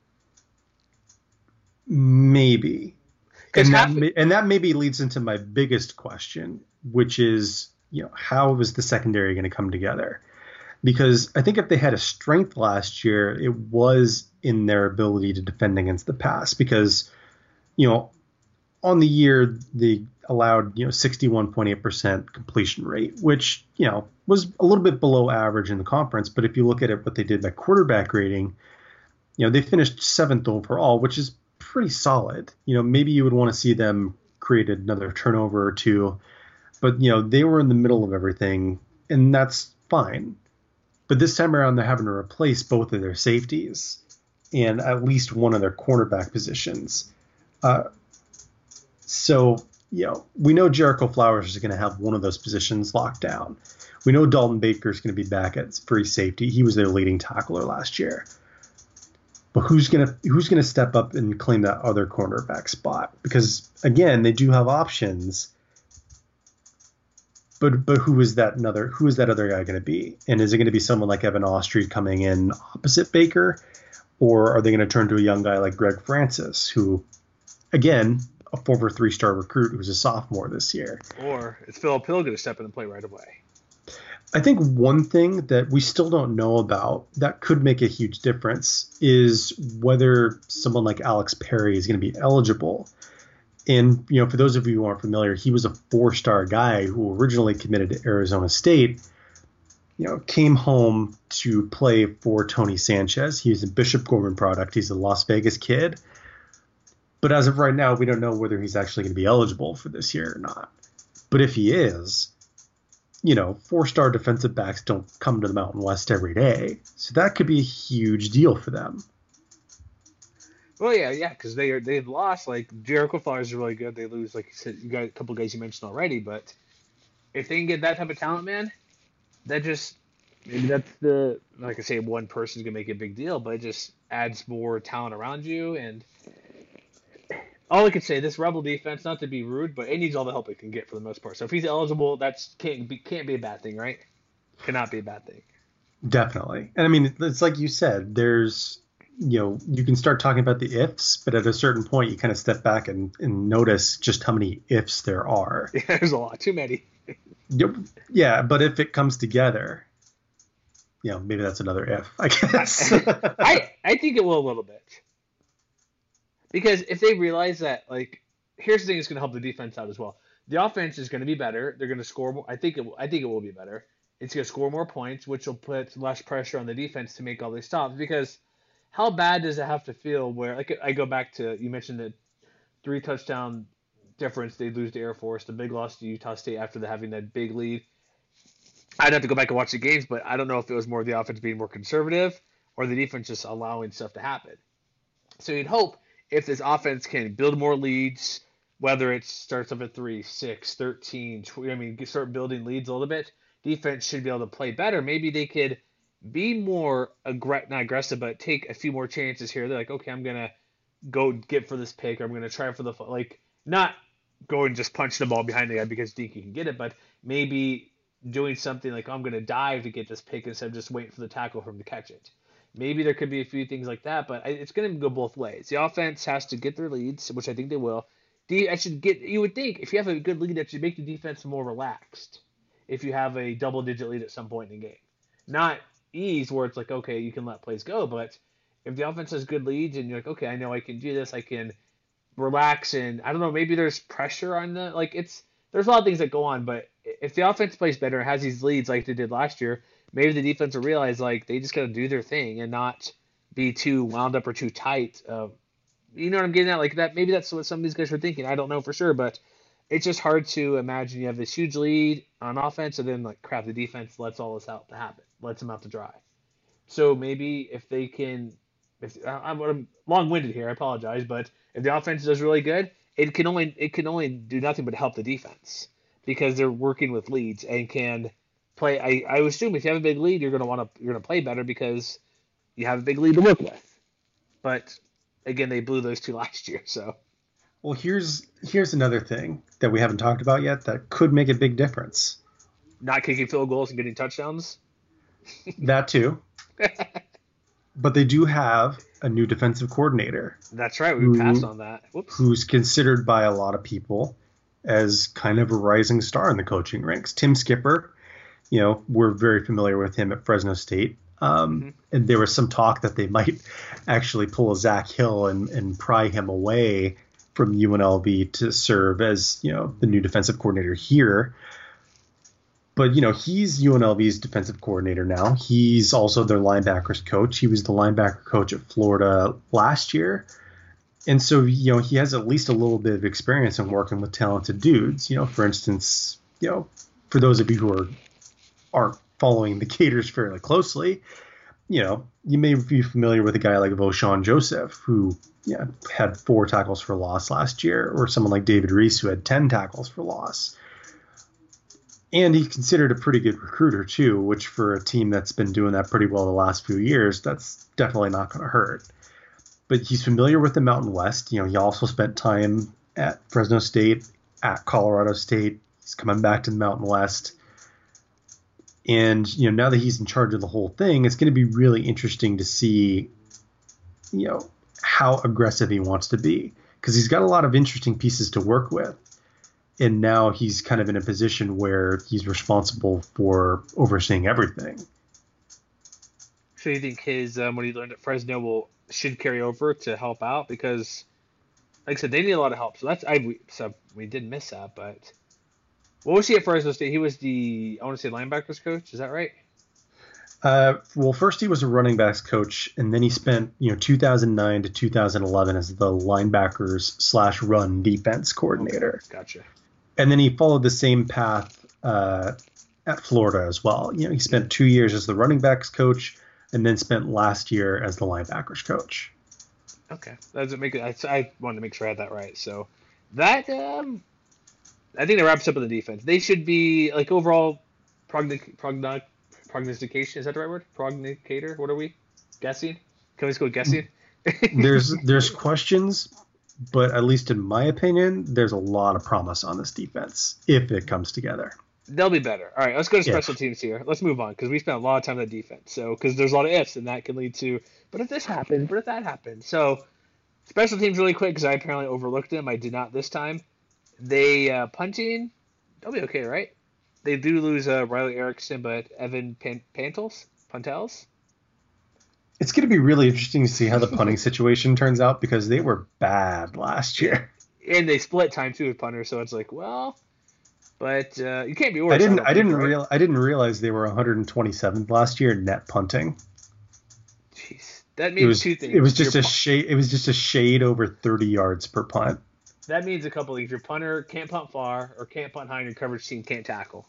Maybe. Because And that half. may- and that maybe leads into my biggest question, which is, you know, how is the secondary going to come together? Because I think if they had a strength last year, it was in their ability to defend against the pass. Because, you know, on the year they allowed, you know, sixty-one point eight percent completion rate, which, you know, was a little bit below average in the conference. But if you look at it, what they did by quarterback rating, you know, they finished seventh overall, which is pretty solid. You know, maybe you would want to see them create another turnover or two, but, you know, they were in the middle of everything, and that's fine. But this time around, they're having to replace both of their safeties and at least one of their cornerback positions. Uh, so, you know, we know Jericho Flowers is going to have one of those positions locked down. We know Dalton Baker is going to be back at free safety. He was their leading tackler last year. But who's gonna who's gonna step up and claim that other cornerback spot? Because again, they do have options. But but who is that another who is that other guy going to be? And is it going to be someone like Evan Austrie coming in opposite Baker, or are they going to turn to a young guy like Greg Francis, who, again, a former three-star recruit who's a sophomore this year? Or is Philip Hill going to step in and play right away? I think one thing that we still don't know about that could make a huge difference is whether someone like Alex Perry is going to be eligible. And, you know, for those of you who aren't familiar, he was a four-star guy who originally committed to Arizona State, you know, came home to play for Tony Sanchez. He's a Bishop Gorman product. He's a Las Vegas kid. But as of right now, we don't know whether he's actually going to be eligible for this year or not. But if he is, you know, four-star defensive backs don't come to the Mountain West every day. So that could be a huge deal for them. Well, yeah, yeah, because they are they've lost. Like Jericho Flowers is really good. They lose, like you said, you got a couple guys you mentioned already. But if they can get that type of talent, man, that just maybe that's the like I say, one person's gonna make a big deal, but it just adds more talent around you. And all I could say, this Rebel defense, not to be rude, but it needs all the help it can get for the most part. So if he's eligible, that's can't be can't be a bad thing, right? Cannot be a bad thing. Definitely. And I mean, it's like you said, there's, you know, you can start talking about the ifs, but at a certain point, you kind of step back and, and notice just how many ifs there are. Yeah, there's a lot, too many. Yep. Yeah, but if it comes together, you know, maybe that's another if, I guess. I I think it will a little bit. Because if they realize that, like, here's the thing that's going to help the defense out as well. The offense is going to be better. They're going to score more. I think it. I think it will be better. It's going to score more points, which will put less pressure on the defense to make all these stops. Because how bad does it have to feel where, like, I go back to, you mentioned the three touchdown difference they lose to Air Force, the big loss to Utah State after the, having that big lead. I'd have to go back and watch the games, but I don't know if it was more the offense being more conservative or the defense just allowing stuff to happen. So you'd hope if this offense can build more leads, whether it starts up at three, six, thirteen, twenty, I mean, start building leads a little bit, defense should be able to play better. Maybe they could be more aggr- not aggressive, but take a few more chances here. They're like, okay, I'm gonna go get for this pick, or I'm gonna try for the like not go and just punch the ball behind the guy because Dinky can get it, but maybe doing something like, oh, I'm gonna dive to get this pick instead of just waiting for the tackle for him to catch it. Maybe there could be a few things like that, but it's going to go both ways. The offense has to get their leads, which I think they will. I should get. You would think if you have a good lead, that should make the defense more relaxed. If you have a double-digit lead at some point in the game, not ease where it's like, okay, you can let plays go, but if the offense has good leads and you're like, okay, I know I can do this, I can relax, and I don't know, maybe there's pressure on the like it's. There's a lot of things that go on, but if the offense plays better, has these leads like they did last year, maybe the defense will realize like they just got to do their thing and not be too wound up or too tight. Uh, you know what I'm getting at? Like that. Maybe that's what some of these guys are thinking. I don't know for sure, but it's just hard to imagine you have this huge lead on offense and then like crap, the defense lets all this out to happen, lets them out to dry. So maybe if they can, if I'm, I'm long-winded here, I apologize, but if the offense does really good, it can only it can only do nothing but help the defense because they're working with leads and can play. I, I assume if you have a big lead, you're gonna want to you're gonna play better because you have a big lead to work with. But again, they blew those two last year. So, well, here's here's another thing that we haven't talked about yet that could make a big difference. Not kicking field goals and getting touchdowns. That too. But they do have a new defensive coordinator. That's right. We who, passed on that. Whoops. Who's considered by a lot of people as kind of a rising star in the coaching ranks. Tim Skipper, you know, we're very familiar with him at Fresno State. Um, mm-hmm. And there was some talk that they might actually pull a Zach Hill and, and pry him away from U N L V to serve as, you know, the new defensive coordinator here. But, you know, he's U N L V's defensive coordinator now. He's also their linebackers coach. He was the linebacker coach at Florida last year. And so, you know, he has at least a little bit of experience in working with talented dudes. You know, for instance, you know, for those of you who are, aren't following the Gators fairly closely, you know, you may be familiar with a guy like Voshawn Joseph, who yeah, had four tackles for loss last year, or someone like David Reese, who had ten tackles for loss. And he's considered a pretty good recruiter, too, which for a team that's been doing that pretty well the last few years, that's definitely not going to hurt. But he's familiar with the Mountain West. You know, he also spent time at Fresno State, at Colorado State. He's coming back to the Mountain West. And, you know, now that he's in charge of the whole thing, it's going to be really interesting to see, you know, how aggressive he wants to be. Because he's got a lot of interesting pieces to work with. And now he's kind of in a position where he's responsible for overseeing everything. So you think his um, what he learned at Fresno will should carry over to help out? Because, like I said, they need a lot of help. So that's I we, so we did miss that. But what was he at Fresno State? He was the I want to say linebackers coach. Is that right? Uh, well, first he was a running backs coach, and then he spent you know two thousand nine to two thousand eleven as the linebackers slash run defense coordinator. Okay, gotcha. And then he followed the same path uh, at Florida as well. You know, he spent two years as the running backs coach, and then spent last year as the linebackers coach. Okay, that doesn't make it. I, I wanted to make sure I had that right. So that um, I think that wraps up with the defense. They should be like overall prognic, prognoc, prognostication. Is that the right word? Prognicator. What are we guessing? Can we just go guessing? there's there's questions. But at least in my opinion, there's a lot of promise on this defense if it comes together. They'll be better. All right, let's go to special yeah. teams here. Let's move on because we spent a lot of time on the defense. So because there's a lot of ifs, and that can lead to, but if this happens, but if that happens. So special teams really quick because I apparently overlooked them. I did not this time. They uh, punting, they'll be okay, right? They do lose uh, Riley Erickson, but Evan Pan- Pantels, Pantels. It's going to be really interesting to see how the punting situation turns out because they were bad last year. And they split time too with punters, so it's like, well, but uh, you can't be worse. I didn't. I, I didn't right? real. I didn't realize they were one hundred twenty-seventh last year net punting. Jeez, that means it was, two things. It was just Your a pun- shade. It was just a shade over thirty yards per punt. That means a couple things. Your punter can't punt far, or can't punt high, and your coverage team can't tackle.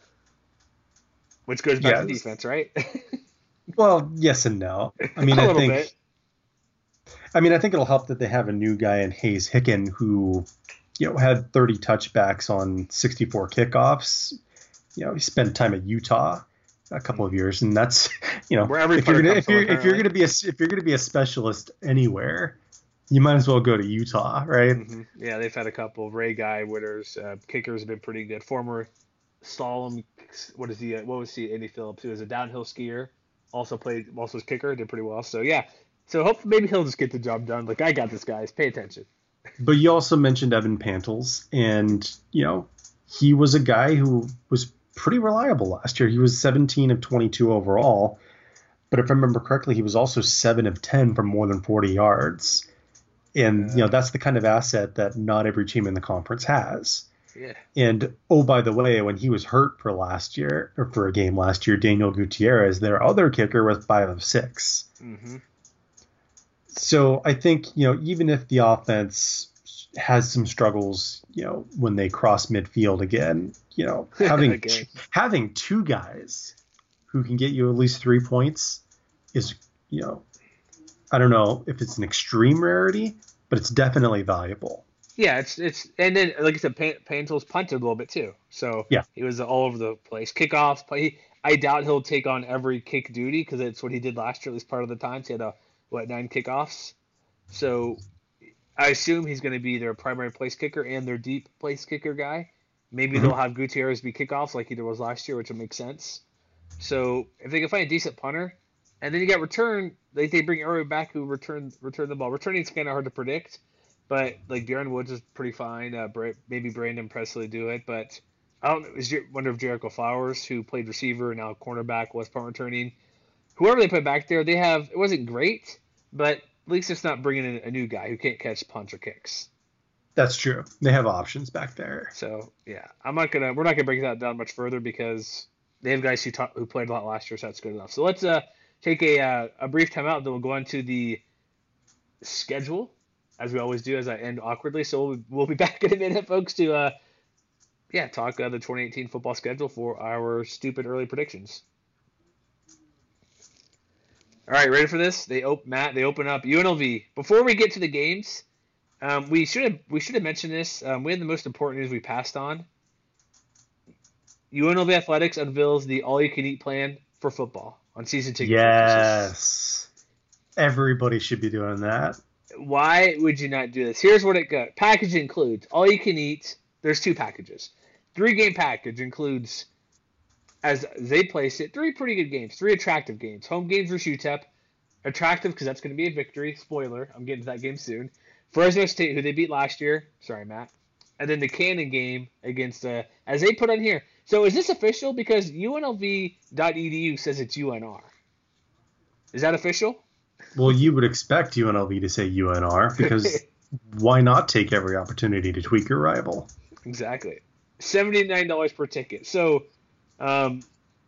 Which goes back yes. to defense, right? Well, yes and no. I mean, a I little think. Bit. I mean, I think it'll help that they have a new guy in Hayes Hicken who, you know, had thirty touchbacks on sixty-four kickoffs. You know, he spent time at Utah a couple of years, and that's, you know, Where every if you're punter gonna comes if from, you're if you're apparently. gonna be a if you're gonna be a specialist anywhere, you might as well go to Utah, right? hmm Yeah, they've had a couple. Ray Guy, Witters, uh, kickers have been pretty good. Former slalom, what is he? uh, What was he? Andy Phillips, who was a downhill skier, also played, also was kicker, did pretty well. So yeah, so hopefully maybe he'll just get the job done. Like I got this, guys. Pay attention. But you also mentioned Evan Pantles, and you know, he was a guy who was pretty reliable last year. He was seventeen of twenty-two overall, but if I remember correctly, he was also seven of ten from more than forty yards. And you know, that's the kind of asset that not every team in the conference has. Yeah. And oh, by the way, when he was hurt for last year or for a game last year, Daniel Gutierrez, their other kicker, was five of six. Mm-hmm. So I think, you know, even if the offense has some struggles, you know, when they cross midfield again, you know, having Again. having two guys who can get you at least three points is, you know, I don't know if it's an extreme rarity, but it's definitely valuable. Yeah, it's it's and then like I said, Pan- Pantles punted a little bit too, so Yeah. he was all over the place. Kickoffs, but he, I doubt he'll take on every kick duty because it's what he did last year, at least part of the time. So he had a, what nine kickoffs, so I assume he's going to be their primary place kicker and their deep place kicker guy. Maybe Mm-hmm. they'll have Gutierrez be kickoffs like he was last year, which would make sense. So if they can find a decent punter, and then you got return, they they bring everyone back who return return the ball. Returning is kind of hard to predict, but like Darren Woods is pretty fine. Uh, Bra- maybe Brandon Presley do it, but I don't know. Is Jer- wonder if Jericho Flowers, who played receiver and now cornerback, was punt returning. Whoever they put back there, they have it wasn't great, but at least it's not bringing in a new guy who can't catch punts or kicks. That's true. They have options back there. So yeah, I'm not gonna we're not gonna break that down much further because they have guys who ta- who played a lot last year, so that's good enough. So let's uh take a uh, a brief timeout, then we'll go on to the schedule as we always do, as I end awkwardly. So we'll, we'll be back in a minute, folks, to uh yeah talk uh, the twenty eighteen football schedule for our stupid early predictions. All right, ready for this? They op- Matt. They open up U N L V. Before we get to the games, um, we should have we should have mentioned this. Um, we had the most important news we passed on. U N L V Athletics unveils the all-you-can-eat plan for football on season ticket purchases. Yes. Everybody should be doing that. Why would you not do this? Here's what it got. Package includes all you can eat. There's two packages. Three game package includes, as they place it, three pretty good games, three attractive games. Home games versus U T E P. Attractive because that's going to be a victory. Spoiler, I'm getting to that game soon. Fresno State, who they beat last year. Sorry, Matt. And then the Cannon game against, uh, as they put on here. So is this official? Because U N L V dot E D U says it's U N R. Is that official? Well, you would expect U N L V to say U N R because why not take every opportunity to tweak your rival? Exactly. seventy-nine dollars per ticket. So, um,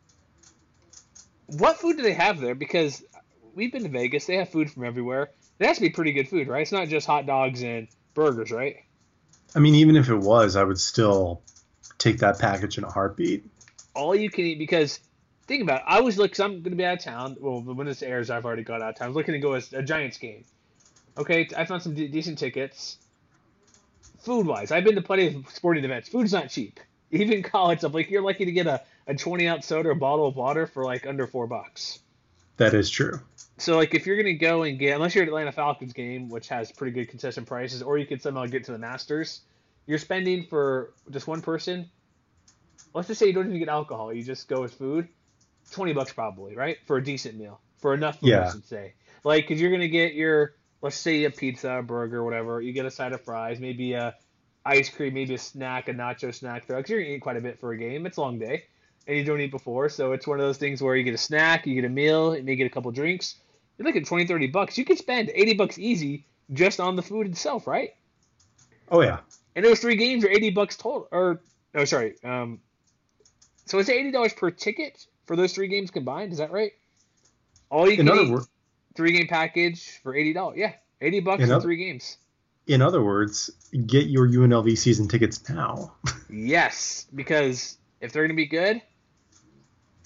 what food do they have there? Because we've been to Vegas. They have food from everywhere. It has to be pretty good food, right? It's not just hot dogs and burgers, right? I mean, even if it was, I would still take that package in a heartbeat. All you can eat, because think about it. I was looking, I'm going to be out of town. Well, when this airs, I've already got out of town. I was looking to go as a Giants game. Okay, I found some de- decent tickets. Food-wise, I've been to plenty of sporting events. Food's not cheap. Even college stuff. Like, you're lucky to get a, a twenty-ounce soda or bottle of water for, like, under four bucks. That is true. So, like, if you're going to go and get, unless you're at Atlanta Falcons game, which has pretty good concession prices, or you could somehow get to the Masters, you're spending for just one person, let's just say you don't even get alcohol, you just go with food, twenty bucks probably, right? For a decent meal. For enough food, Yeah. I should say. Like, because you're going to get your, let's say a pizza, a burger, whatever, you get a side of fries, maybe a ice cream, maybe a snack, a nacho snack, because you're going to eat quite a bit for a game. It's a long day, and you don't eat before, so it's one of those things where you get a snack, you get a meal, and you get a couple drinks. You're looking at twenty, thirty bucks. You could spend eighty bucks easy just on the food itself, right? Oh, yeah. And those three games are eighty bucks total. Or, no, sorry. Um, so is it eighty dollars per ticket for those three games combined? Is that right? All you In can other eat, words, three game package for eighty dollars. Yeah, eighty bucks In for oth- three games. in other words, get your U N L V season tickets now. Yes, because if they're going to be good,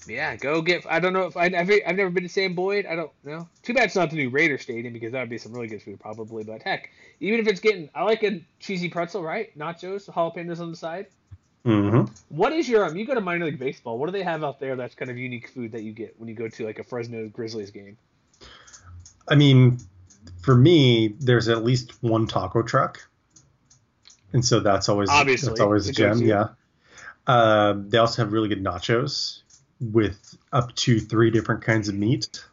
Yeah, go get. I don't know if I, I've I've never been to Sam Boyd. I don't know. Too bad it's not the new Raider Stadium because that would be some really good food probably. But heck, even if it's getting, I like a cheesy pretzel, right? Nachos, jalapenos on the side. Hmm. What is your um? You go to minor league baseball. What do they have out there that's kind of unique food that you get when you go to like a Fresno Grizzlies game? I mean, for me, there's at least one taco truck, and so that's always that's Obviously, always a the gem. go-to. Yeah. Uh, they also have really good nachos with up to three different kinds of meat.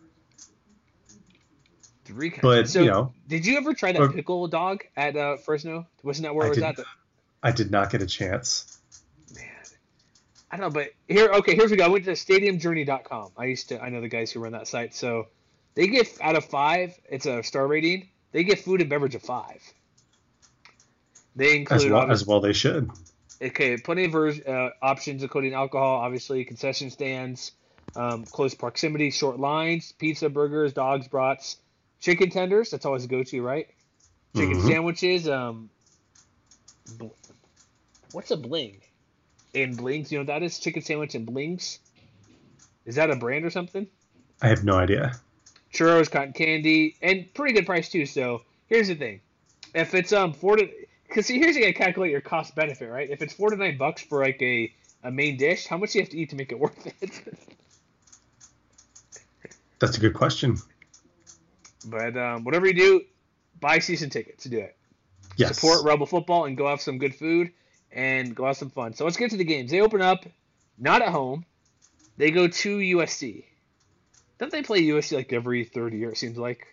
Three kinds. But you So, know, did you ever try that uh, pickle dog at uh, Fresno? Wasn't that where I it was did at? The, I did not get a chance. man, I don't know, but here, okay, here's we go. I went to stadium journey dot com. I used to, I know the guys who run that site. So, they give out of five. It's a star rating. They give food and beverage a five. They As include well as obviously, well they should. okay, plenty of uh, options including alcohol, obviously concession stands, um, close proximity, short lines, pizza, burgers, dogs, brats, chicken tenders. That's always a go-to, right? Chicken Hmm. sandwiches. Um, bl- what's a bling? And blings, you know what that is? Chicken sandwich and blings. Is that a brand or something? I have no idea. Churros, cotton candy, and pretty good price too. So here's the thing: if it's um four to, because see, here's how you gotta calculate your cost benefit, right? If it's four to nine bucks for like a a main dish, how much do you have to eat to make it worth it? That's a good question. But um, whatever you do, buy season tickets to do it. Support Yes. Rebel football and go have some good food and go have some fun. So let's get to the games. They open up not at home. They go to U S C. Don't they play U S C like every third year? It seems like,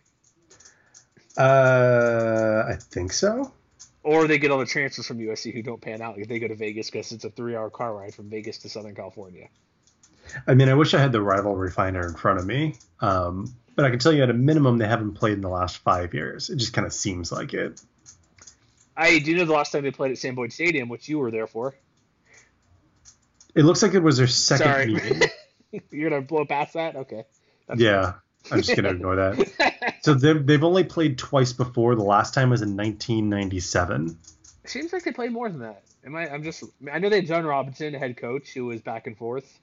Uh, I think so. or they get all the transfers from U S C who don't pan out. Like they go to Vegas because it's a three-hour car ride from Vegas to Southern California. I mean, I fish I had the rivalry finder in front of me. Um, but I can tell you at a minimum they haven't played in the last five years. It just kind of seems like it. I do know the last time they played at Sam Boyd Stadium, which you were there for. It looks like it was their second Sorry, meeting. you're gonna blow past that. Okay, that's Yeah, I'm just gonna ignore that. fine. So they've they've only played twice before. The last time was in nineteen ninety-seven. Seems like they played more than that. Am I? I'm just. I know they had John Robinson, head coach, who was back and forth.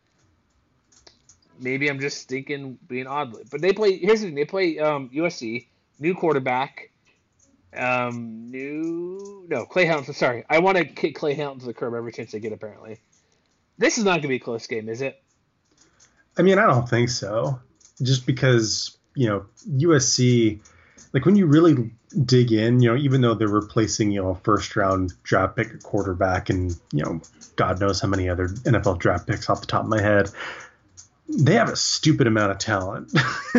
Maybe I'm just thinking being odd, but they play. Here's the thing: they play um, U S C, new quarterback, um, new no Clay Helton. Sorry, I want to kick Clay Helton to the curb every chance they get. Apparently, this is not gonna be a close game, is it? I mean, I don't think so. Just because you know U S C, like when you really dig in, you know, even though they're replacing you know a first round draft pick at quarterback and you know God knows how many other N F L draft picks off the top of my head, they have a stupid amount of talent.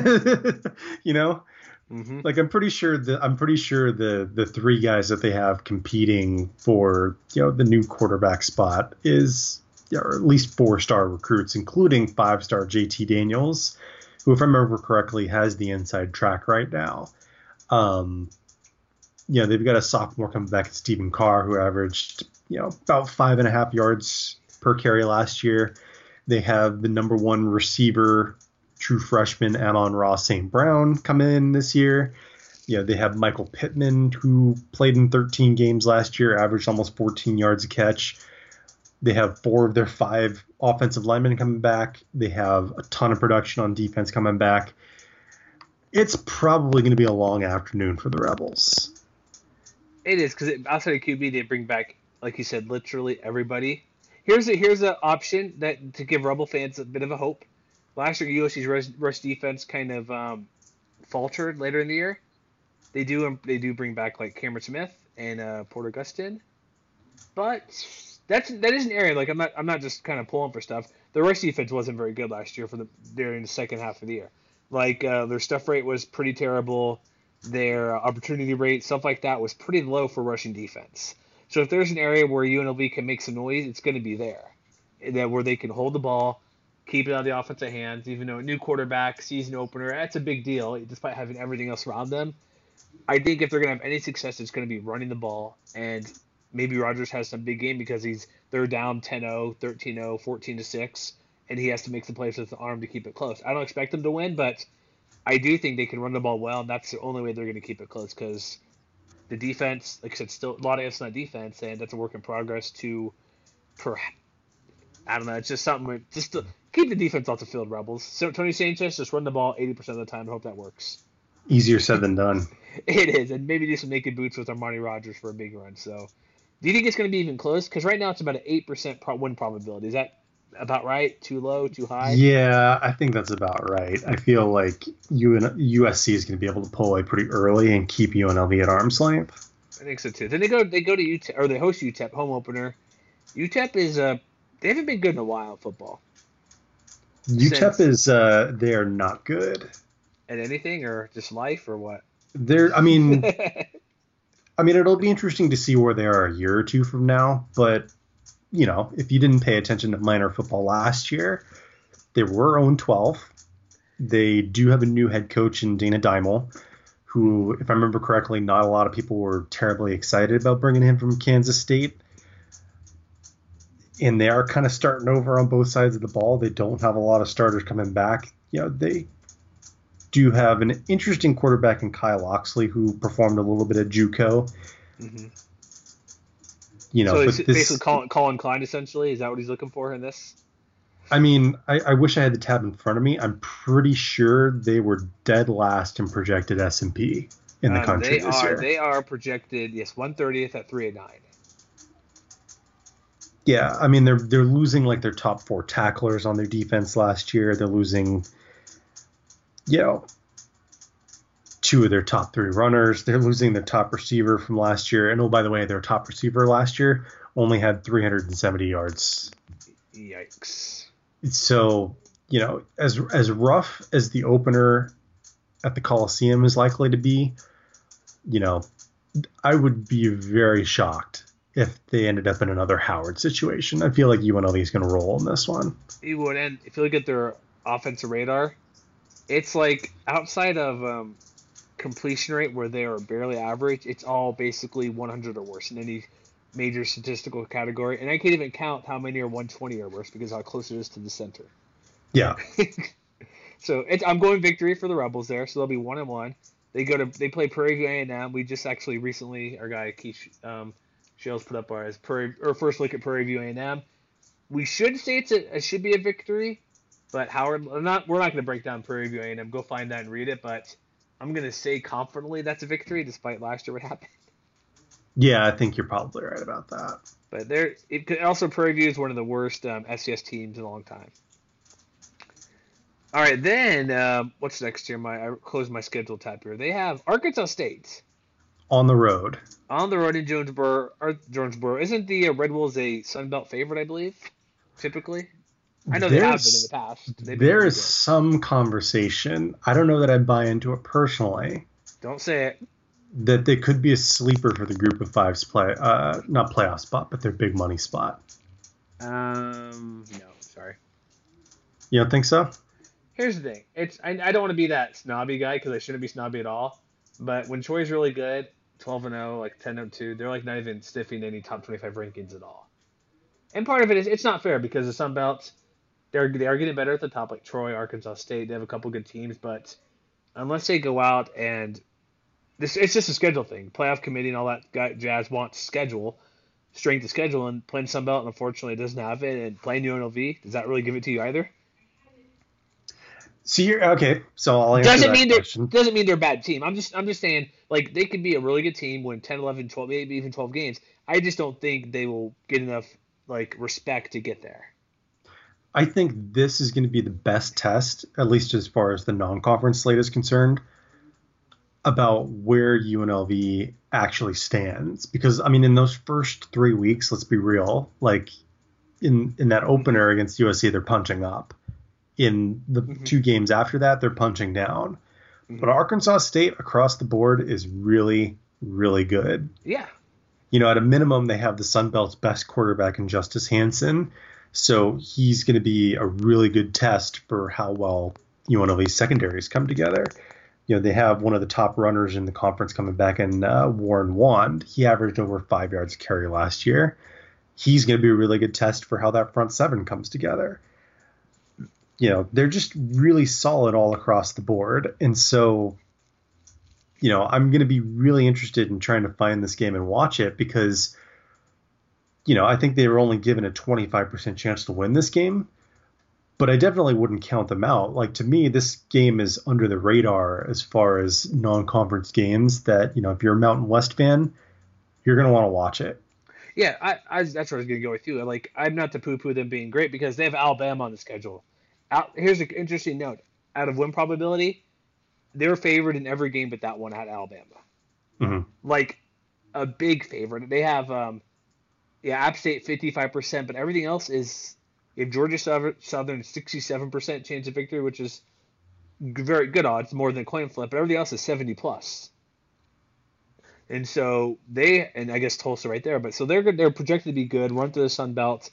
you know, Mm-hmm. like I'm pretty sure that I'm pretty sure the the three guys that they have competing for you know the new quarterback spot is yeah, or at least four star recruits, including five star J T Daniels, who, if I remember correctly, has the inside track right now. Um, you know, they've got a sophomore coming back at Stephen Carr, who averaged you know about five and a half yards per carry last year. They have the number one receiver, true freshman Amon-Ra Saint Brown come in this year. You know, they have Michael Pittman, who played in thirteen games last year, averaged almost fourteen yards a catch. They have four of their five offensive linemen coming back. They have a ton of production on defense coming back. It's probably going to be a long afternoon for the Rebels. It is because outside of Q B, they bring back, like you said, literally everybody. Here's a here's an option that to give Rebel fans a bit of a hope. Last year, U S C's rush, rush defense kind of um, faltered later in the year. They do they do bring back like Cameron Smith and uh, Porter Gustin, but that's that is an area like I'm not I'm not just kind of pulling for stuff. The rush defense wasn't very good last year for the during the second half of the year. Like uh, their stuff rate was pretty terrible. Their opportunity rate, stuff like that, was pretty low for rushing defense. So if there's an area where U N L V can make some noise, it's going to be there. That where they can hold the ball, keep it out of the offensive hands. Even though a new quarterback, season opener, that's a big deal, despite having everything else around them. I think if they're going to have any success, it's going to be running the ball. And maybe Rodgers has some big game because he's they're down ten oh, thirteen oh, fourteen to six, and he has to make some plays with the arm to keep it close. I don't expect them to win, but I do think they can run the ball well, and that's the only way they're going to keep it close because the defense, like I said, still a lot of ifs on that defense, and that's a work in progress to, per, I don't know, it's just something, just to, keep the defense off the field, Rebels. So Tony Sanchez, just run the ball eighty percent of the time and hope that works. Easier said than done. It is, and maybe do some naked boots with Armani Rogers for a big run. So, do you think it's going to be even close? Because right now it's about an eight percent win probability. Is that about right? Too low? Too high? Yeah, I think that's about right. I feel like U S C is going to be able to pull away pretty early and keep U N L V at arm's length. I think so too. Then they go they go to U T E P, or they host U T E P, home opener. U T E P is uh they haven't been good in a while in football. U T E P Since, is uh they are not good at anything, or just life, or what? They're I mean I mean it'll be interesting to see where they are a year or two from now, but you know, if you didn't pay attention to minor football last year, they were oh and twelve. They do have a new head coach in Dana Dimel, who, if I remember correctly, not a lot of people were terribly excited about bringing him from Kansas State. And they are kind of starting over on both sides of the ball. They don't have a lot of starters coming back. You know, they do have an interesting quarterback in Kyle Oxley, who performed a little bit at JUCO. Mm-hmm. You know, so but this, basically Colin, Colin Klein, essentially, is that what he's looking for in this? I mean, I, I wish I had the tab in front of me. I'm pretty sure they were dead last in projected S and P in the um, country they this are, year. They are projected, yes, one thirtieth at three and nine. Yeah, I mean, they're they're losing like their top four tacklers on their defense last year. They're losing, you know, two of their top three runners. They're losing their top receiver from last year. And oh, by the way, their top receiver last year only had three hundred seventy yards. Yikes. So, you know, as as rough as the opener at the Coliseum is likely to be, you know, I would be very shocked if they ended up in another Howard situation. I feel like U N L V is going to roll in this one. You would, and if you look at their offensive radar, it's like outside of um, completion rate, where they are barely average, it's all basically one hundred or worse in any major statistical category. And I can't even count how many are one twenty or worse because how close it is to the center. Yeah. So it's, I'm going victory for the Rebels there. So they'll be one and one. They go to they play Prairie View A and M. We just actually recently, our guy Keith um, Shales put up our Prairie or first look at Prairie View A and M. We should say it's a, it should be a victory, but Howard, we're not we're not going to break down Prairie View A and M. Go find that and read it. But I'm going to say confidently that's a victory, despite last year what happened. Yeah, I think you're probably right about that. But there, it could, also Prairie View is one of the worst um, S C S teams in a long time. All right, then um, what's next here? My I closed my schedule tab here. They have Arkansas State on the road. On the road in Jonesboro. Or Jonesboro. Isn't the uh, Red Wolves a Sun Belt favorite? I believe, typically. I know There's, they have been in the past. They've there is good. some conversation. I don't know that I buy into it personally. Don't say it. That they could be a sleeper for the group of fives play, uh, not playoff spot, but their big money spot. Um, no, sorry. You don't think so? Here's the thing. It's I, I don't want to be that snobby guy because I shouldn't be snobby at all. But when Troy's really good, twelve and oh, like ten and two, they're like not even sniffing any top twenty-five rankings at all. And part of it is it's not fair because the Sun Belt, they're they are getting better at the top, like Troy, Arkansas State. They have a couple good teams, but unless they go out and This it's just a schedule thing. Playoff committee and all that guy, jazz wants schedule, strength of schedule, and playing Sun Belt, unfortunately, doesn't have it. And playing U N L V, does that really give it to you either? So you're okay. So I'll answer doesn't that mean question. Doesn't mean they're a bad team. I'm just I'm just saying like they could be a really good team, win ten, eleven, twelve, maybe even twelve games. I just don't think they will get enough like respect to get there. I think this is going to be the best test, at least as far as the non-conference slate is concerned, about where U N L V actually stands. Because, I mean, in those first three weeks, let's be real, like in, in that opener against U S C, they're punching up. In the mm-hmm. two games after that, they're punching down. Mm-hmm. But Arkansas State across the board is really, really good. Yeah. You know, at a minimum, they have the Sun Belt's best quarterback in Justice Hansen. So he's going to be a really good test for how well U N L V's secondaries come together. You know, they have one of the top runners in the conference coming back in uh, Warren Wand. He averaged over five yards a carry last year. He's going to be a really good test for how that front seven comes together. You know, they're just really solid all across the board. And so, you know, I'm going to be really interested in trying to find this game and watch it because, you know, I think they were only given a twenty-five percent chance to win this game. but I definitely wouldn't count them out. Like, to me, this game is under the radar as far as non-conference games that, you know, if you're a Mountain West fan, you're going to want to watch it. Yeah, I, I that's where I was gonna go with you. Like, I'm not to poo-poo them being great because they have Alabama on the schedule. Out here's an interesting note: out of win probability, they're favored in every game but that one at Alabama. Mm-hmm. Like a big favorite. They have um, yeah, App State fifty-five percent, but everything else is you have Georgia Southern sixty-seven percent chance of victory, which is very good odds, more than a coin flip. But everything else is seventy plus. And so they, and I guess Tulsa right there, but so they're they're projected to be good, run through the Sun Belt.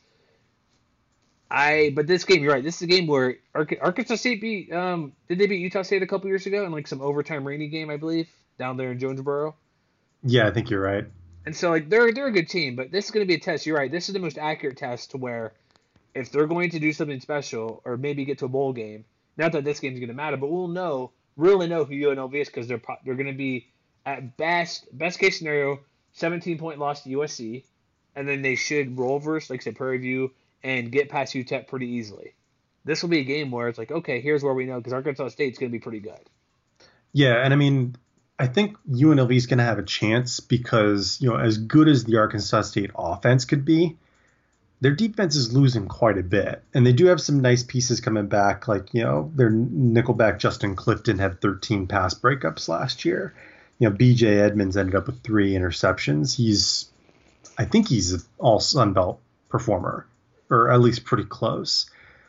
I, but this game, you're right. This is a game where Arkansas State beat, um, did they beat Utah State a couple years ago in like some overtime rainy game, I believe, down there in Jonesboro? Yeah, I think you're right. And so like they're they're a good team, but this is going to be a test. You're right. This is the most accurate test to where if they're going to do something special or maybe get to a bowl game, not that this game's going to matter, but we'll know, really know who U N L V is because they're they're going to be at best, best case scenario, seventeen point loss to U S C, and then they should roll versus, like I said, Prairie View, and get past U T E P pretty easily. This will be a game where it's like, okay, here's where we know, because Arkansas State's going to be pretty good. Yeah, and I mean, I think U N L V is going to have a chance because, you know, as good as the Arkansas State offense could be, their defense is losing quite a bit. And they do have some nice pieces coming back, like, you know, their nickelback Justin Clifton had thirteen pass breakups last year. You know, B J Edmonds ended up with three interceptions. He's, I think he's an all Sun Belt performer, or at least pretty close.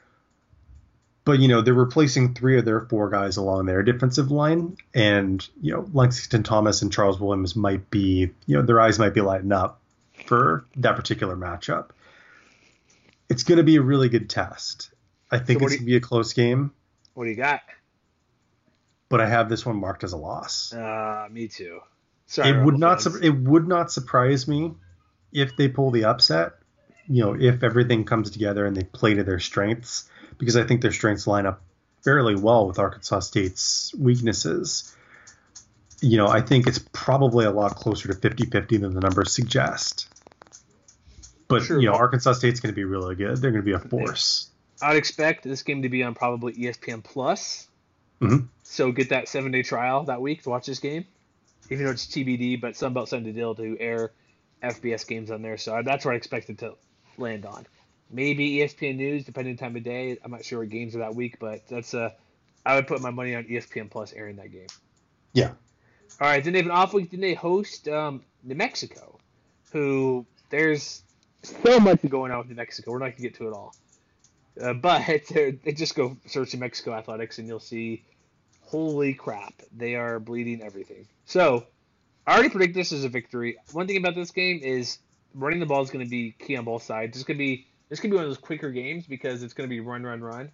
But, you know, they're replacing three of their four guys along their defensive line. And, you know, Lexington Thomas and Charles Williams might be, you know, their eyes might be lighting up for that particular matchup. It's going to be a really good test. I think so it's going to be a close game. What do you got? But I have this one marked as a loss. Uh, me too. Sorry, it would not su- it would not surprise me if they pull the upset. You know, if everything comes together and they play to their strengths, because I think their strengths line up fairly well with Arkansas State's weaknesses. You know, I think it's probably a lot closer to fifty-fifty than the numbers suggest. But, sure. You know, Arkansas State's going to be really good. They're going to be a force. I'd expect this game to be on probably E S P N Plus. Mm-hmm. So get that seven-day trial that week to watch this game. Even though it's T B D, but Sunbelt signed a deal to air F B S games on there. So that's what I expected to land on. Maybe E S P N News, depending on the time of day. I'm not sure what games are that week, but that's uh, I would put my money on E S P N Plus airing that game. Yeah. All right, then they have an off week. Then they host um, New Mexico, who there's so much going on with New Mexico. We're not going to get to it all. Uh, but they just go search New Mexico Athletics, and you'll see, holy crap, they are bleeding everything. So I already predict this as a victory. One thing about this game is running the ball is going to be key on both sides. It's going to be this could be one of those quicker games because it's going to be run, run, run.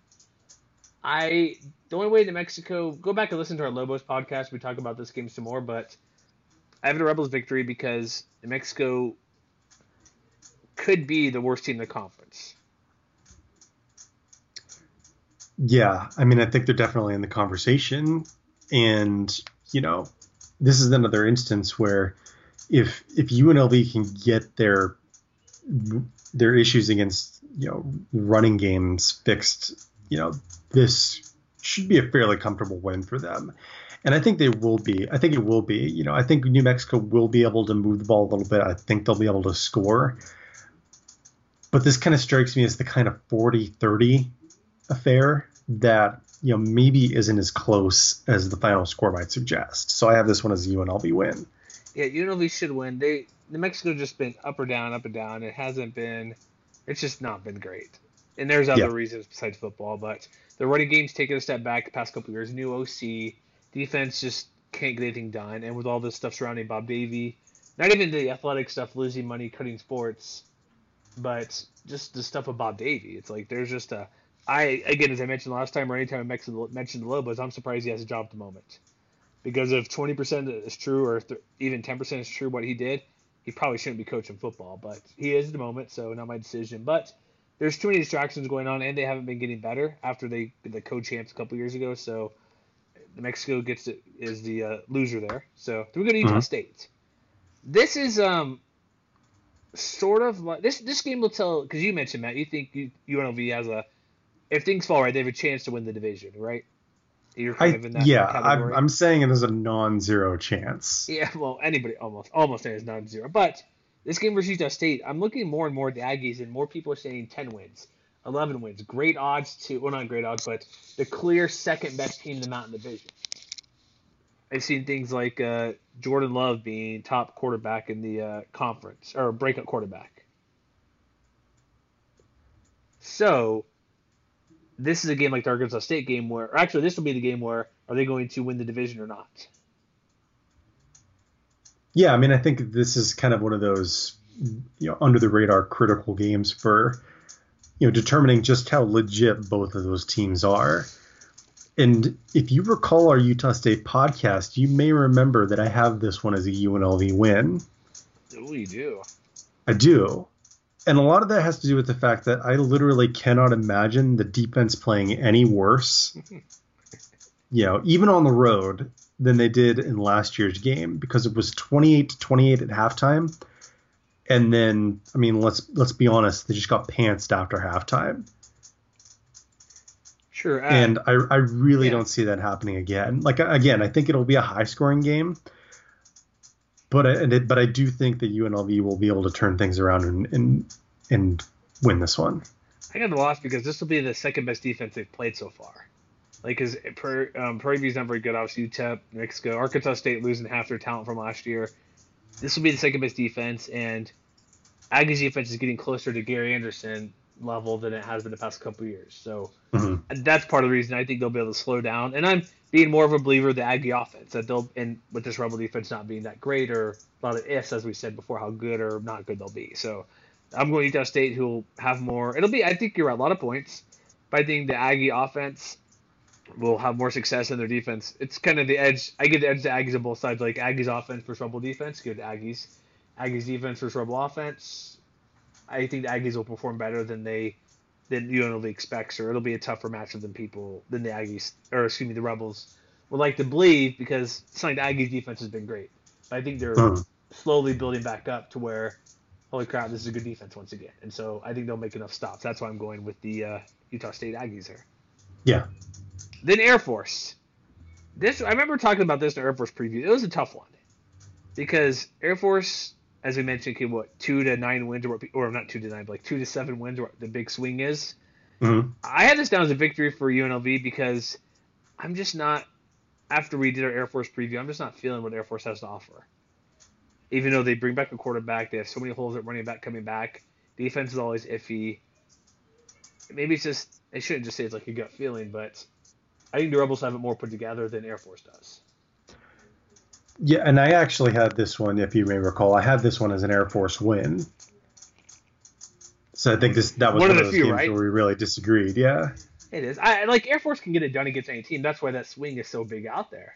I the only way New Mexico, go back and listen to our Lobos podcast. We talk about this game some more, but I have the Rebels victory because New Mexico could be the worst team in the conference. Yeah, I mean, I think they're definitely in the conversation, and you know, this is another instance where if if U N L V can get their their issues against, you know, running games fixed, you know, this should be a fairly comfortable win for them. And I think they will be. I think it will be. You know, I think New Mexico will be able to move the ball a little bit. I think they'll be able to score. But this kind of strikes me as the kind of forty thirty affair that, you know, maybe isn't as close as the final score might suggest. So I have this one as a U N L V win. Yeah, U N L V should win. They New Mexico just been up or down, up and down. It hasn't been. It's just not been great. And there's other yeah. reasons besides football, but the running game's taken a step back the past couple of years. New O C, defense just can't get anything done. And with all this stuff surrounding Bob Davie, not even the athletic stuff, losing money, cutting sports, but just the stuff with Bob Davie. It's like there's just a. I again, as I mentioned last time, or anytime I mentioned the Lobos, I'm surprised he has a job at the moment. Because if twenty percent is true, or th- even ten percent is true what he did, he probably shouldn't be coaching football. But he is at the moment, so not my decision. But there's too many distractions going on, and they haven't been getting better after they the co-champs a couple years ago. So New Mexico gets to, is the uh, loser there. So we go to Utah mm-hmm. State. This is um sort of like this. This game will tell, because you mentioned, Matt, you think U N L V has a if things fall right, they have a chance to win the division, right? You're kind I of in that yeah, I'm, category. I'm saying it is a non-zero chance. Yeah, well, anybody almost almost is non-zero. But this game versus Utah State, I'm looking more and more at the Aggies, and more people are saying ten wins, eleven wins, great odds to well, not great odds, but the clear second best team in the Mountain Division. I've seen things like uh, Jordan Love being top quarterback in the uh, conference or breakout quarterback. So this is a game like the Arkansas State game where, or actually, this will be the game where are they going to win the division or not? Yeah, I mean, I think this is kind of one of those, you know, under the radar critical games for, you know, determining just how legit both of those teams are. And if you recall our Utah State podcast, you may remember that I have this one as a U N L V win. Oh, you do? I do. And a lot of that has to do with the fact that I literally cannot imagine the defense playing any worse, you know, even on the road than they did in last year's game, because it was twenty-eight to twenty-eight at halftime. And then, I mean, let's let's be honest, they just got pantsed after halftime. Sure. Uh, and I, I really yeah. don't see that happening again. Like, again, I think it'll be a high-scoring game. But I, but I do think that U N L V will be able to turn things around and and, and win this one. I got the loss because this will be the second best defense they've played so far. Like, because per, um, Prairie View's not very good. Obviously, U T E P, New Mexico, Arkansas State losing half their talent from last year. This will be the second best defense, and Aggie's defense is getting closer to Gary Anderson level than it has been the past couple of years. So mm-hmm. that's part of the reason I think they'll be able to slow down. And I'm being more of a believer of the Aggie offense, that they'll, and with this Rebel defense not being that great, or a lot of ifs, as we said before, how good or not good they'll be. So I'm going Utah State, who will have more. It'll be, I think you're right, a lot of points, but I think the Aggie offense will have more success in their defense. It's kind of the edge. I give the edge to Aggies on both sides. Like Aggies offense versus Rebel defense, give to Aggies. Aggies defense versus Rebel offense, I think the Aggies will perform better than they than U N L V expects, or it'll be a tougher matchup than people than the Aggies, or excuse me, the Rebels would like to believe, because it's like the Aggies defense has been great. But I think they're Mm. slowly building back up to where, holy crap, this is a good defense once again. And so I think they'll make enough stops. That's why I'm going with the uh, Utah State Aggies here. Yeah. Then Air Force. This I remember talking about this in Air Force preview. It was a tough one because Air Force, as we mentioned, came what two to nine wins, or, or not two to nine, but like two to seven wins, or what the big swing is. Mm-hmm. I had this down as a victory for U N L V because I'm just not. After we did our Air Force preview, I'm just not feeling what Air Force has to offer. Even though they bring back a quarterback, they have so many holes at running back coming back. Defense is always iffy. Maybe it's just, I shouldn't just say it's like a gut feeling, but I think the Rebels have it more put together than Air Force does. Yeah, and I actually had this one, if you may recall, I had this one as an Air Force win. So I think this that was One one, of of the those few, games right? where we really disagreed. Yeah. It is. I like Air Force can get it done against any team. That's why that swing is so big out there.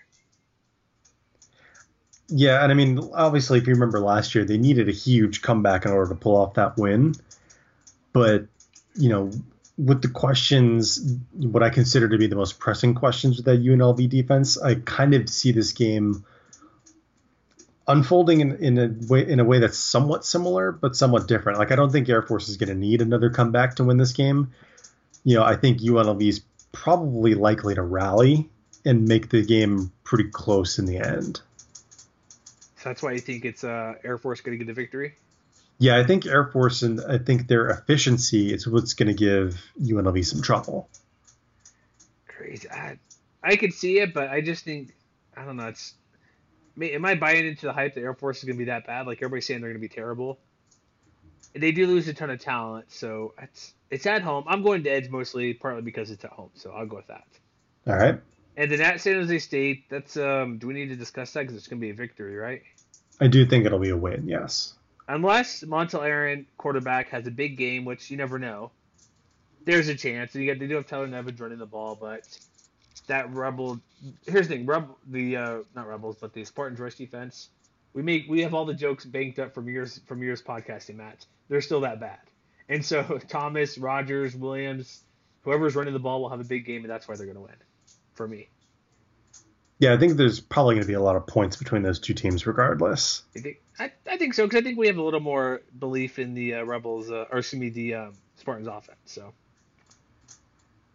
Yeah, and I mean, obviously, if you remember last year, they needed a huge comeback in order to pull off that win. But, you know, with the questions, what I consider to be the most pressing questions with that U N L V defense, I kind of see this game unfolding in, in a way in a way that's somewhat similar, but somewhat different. Like, I don't think Air Force is going to need another comeback to win this game. You know, I think U N L V is probably likely to rally and make the game pretty close in the end. So that's why you think it's uh, Air Force going to get the victory? Yeah, I think Air Force and I think their efficiency is what's going to give U N L V some trouble. Crazy. I, I could see it, but I just think, I don't know, it's, am I buying into the hype that Air Force is going to be that bad? Like, everybody's saying they're going to be terrible. They do lose a ton of talent, so it's it's at home. I'm going to Edge mostly, partly because it's at home, so I'll go with that. All right. And then at San Jose State, that's um. Do we need to discuss that because it's going to be a victory, right? I do think it'll be a win, yes. Unless Montel Aaron, quarterback, has a big game, which you never know. There's a chance. And you got they do have Tyler Nevins running the ball, but that Rebel. Here's the thing: Rebel, the uh, not Rebels, but the Spartans rush defense. We make we have all the jokes banked up from years from years podcasting, Matt. They're still that bad. And so Thomas, Rogers, Williams, whoever's running the ball will have a big game, and that's why they're going to win, for me. Yeah, I think there's probably going to be a lot of points between those two teams regardless. I think, I, I think so, because I think we have a little more belief in the uh, Rebels, uh, or excuse me, the um, Spartans offense. So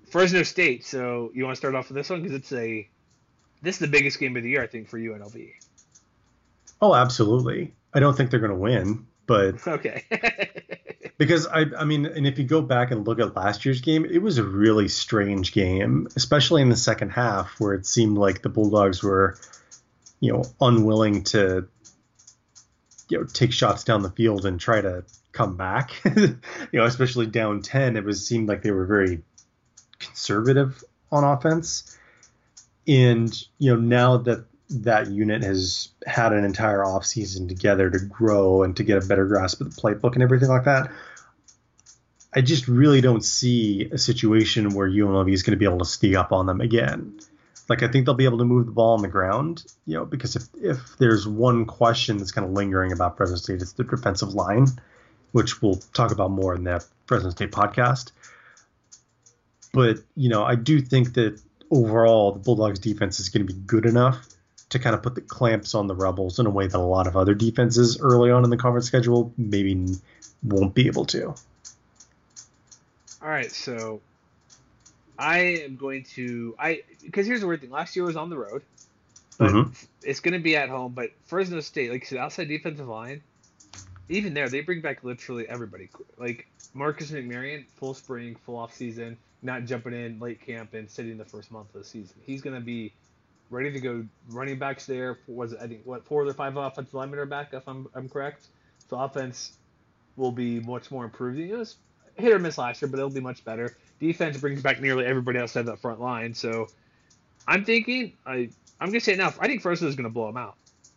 Fresno State. So you want to start off with this one because it's a this is the biggest game of the year I think for U N L V. Oh, absolutely. I don't think they're going to win, but Okay. because I, I mean, and if you go back and look at last year's game, it was a really strange game, especially in the second half, where it seemed like the Bulldogs were, you know, unwilling to, you know, take shots down the field and try to come back. You know, especially down ten, it was seemed like they were very conservative on offense. And you know, now that that unit has had an entire offseason together to grow and to get a better grasp of the playbook and everything like that, I just really don't see a situation where U N L V is going to be able to sneak up on them again. Like, I think they'll be able to move the ball on the ground, you know, because if, if there's one question that's kind of lingering about Fresno State, it's the defensive line, which we'll talk about more in that Fresno State podcast. But, you know, I do think that overall the Bulldogs defense is going to be good enough to kind of put the clamps on the Rebels in a way that a lot of other defenses early on in the conference schedule maybe won't be able to. All right, so I am going to I because here's the weird thing. Last year was on the road, but mm-hmm. it's going to be at home. But Fresno State, like you said, outside defensive line, even there they bring back literally everybody. Like Marcus McMaryion, full spring, full off season, not jumping in late camp and sitting the first month of the season. He's going to be ready to go. Running backs there was I think what four or five offensive linemen are back if I'm I'm correct. So offense will be much more improved. You know, it was hit or miss last year, but it'll be much better. Defense brings back nearly everybody outside that front line. So I'm thinking I I'm gonna say it now. I think Fresno is gonna blow them out,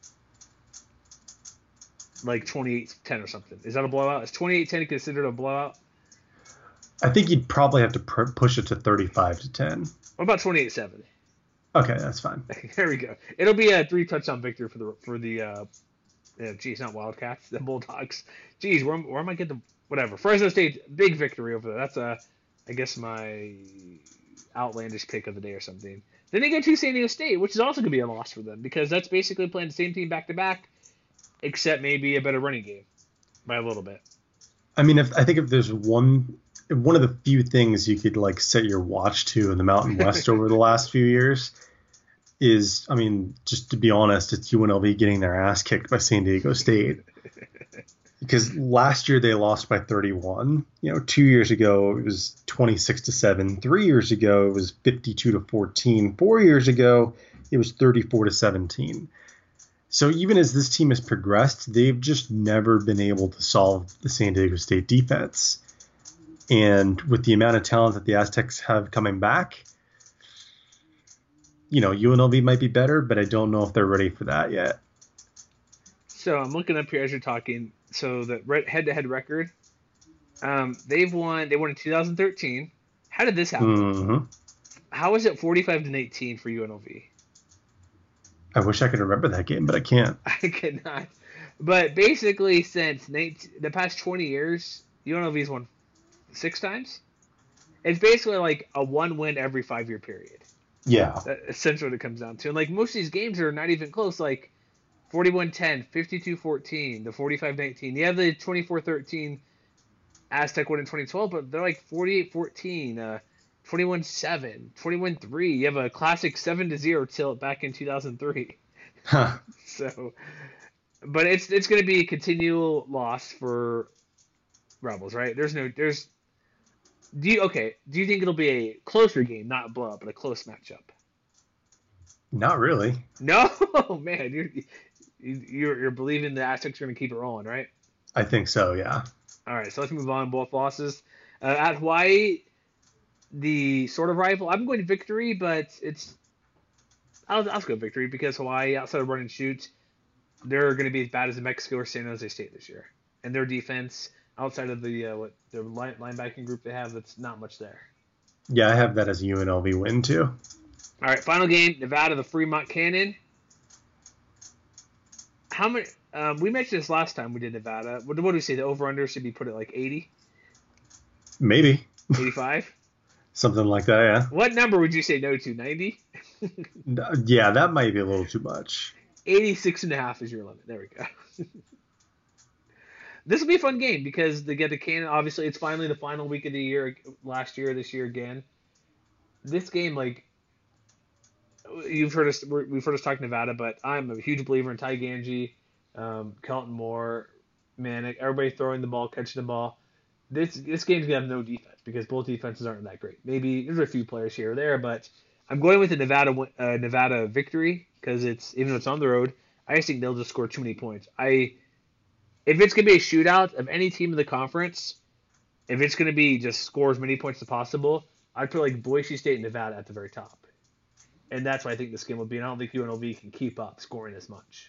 like twenty-eight ten or something. Is that a blowout? Is twenty-eight ten considered a blowout? I think you'd probably have to pr- push it to thirty-five to ten. What about twenty-eight seven? Okay, that's fine. There we go. It'll be a three touchdown victory for the for the uh, yeah, geez, not Wildcats, the Bulldogs. Geez, where where am I getting the whatever? Fresno State, big victory over there. That's a, I guess my outlandish pick of the day or something. Then they go to San Diego State, which is also gonna be a loss for them because that's basically playing the same team back to back, except maybe a better running game by a little bit. I mean, if I think if there's one one of the few things you could like set your watch to in the Mountain West over the last few years is, I mean, just to be honest, it's U N L V getting their ass kicked by San Diego State. Because last year they lost by thirty-one. You know, two years ago it was twenty-six to seven. Three years ago it was fifty-two to fourteen. Four years ago it was thirty-four to seventeen. So even as this team has progressed, they've just never been able to solve the San Diego State defense. And with the amount of talent that the Aztecs have coming back, you know, U N L V might be better, but I don't know if they're ready for that yet. So I'm looking up here as you're talking. So the head-to-head record, um, they've won. They won in two thousand thirteen. How did this happen? Mm-hmm. How is it forty-five to eighteen for U N L V? I wish I could remember that game, but I can't. I cannot. But basically, since nineteen, the past twenty years, U N L V's won six times. It's basically like a one win every five-year period. Yeah. That's essentially what it comes down to. And like most of these games are not even close. Like forty-one ten, fifty-two fourteen, the forty-five nineteen. You have the twenty-four thirteen Aztec win in twenty twelve, but they're like forty-eight fourteen, uh, twenty-one seven, twenty-one three. You have a classic seven to zero tilt back in two thousand three. Huh. So, but it's it's going to be a continual loss for Rebels, right? There's no there's. Do you okay? Do you think it'll be a closer game, not a blowout, but a close matchup? Not really. No, man, you're you're you're believing the Aztecs are going to keep it rolling, right? I think so, yeah. All right, so let's move on. Both losses uh, at Hawaii, the sort of rival. I'm going to victory, but it's I'll I'll go victory because Hawaii, outside of run and shoot, they're going to be as bad as New Mexico or San Jose State this year, and their defense. Outside of the uh, what the line, linebacking group they have, that's not much there. Yeah, I have that as a U N L V win too. All right, final game: Nevada, the Fremont Cannon. How many? Um, we mentioned this last time we did Nevada. What, what do we say? The over/under should be put at like eighty. Maybe. eighty-five. Something like that, yeah. What number would you say no to? ninety. Yeah, that might be a little too much. eighty-six and a half is your limit. There we go. This will be a fun game because they get the Cannon. Obviously, it's finally the final week of the year. Last year, this year again. this game, like you've heard us, we're, we've heard us talk Nevada, but I'm a huge believer in Ty Ganji, um, Kelton Moore, Manic, everybody throwing the ball, catching the ball. This this game's gonna have no defense because both defenses aren't that great. Maybe there's a few players here or there, but I'm going with the Nevada uh, Nevada victory because it's even though it's on the road, I just think they'll just score too many points. I if it's gonna be a shootout of any team in the conference, if it's gonna be just score as many points as possible, I'd put like Boise State and Nevada at the very top, and that's why I think this game will be. And I don't think U N L V can keep up scoring as much.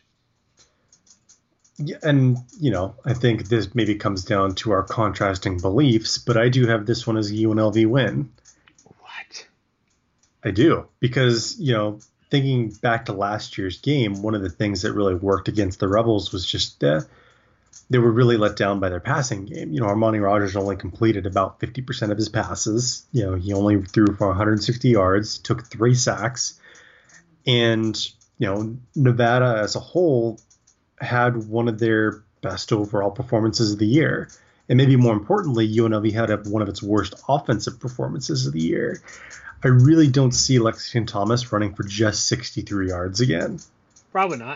Yeah, and, you know, I think this maybe comes down to our contrasting beliefs, but I do have this one as a U N L V win. What? I do, because, you know, thinking back to last year's game, one of the things that really worked against the Rebels was just uh, they were really let down by their passing game. You know, Armani Rogers only completed about fifty percent of his passes. You know, he only threw for one hundred sixty yards, took three sacks, and, you know, Nevada as a whole had one of their best overall performances of the year. And maybe more importantly, U N L V had a, one of its worst offensive performances of the year. I really don't see Lexington Thomas running for just sixty-three yards again. Probably not.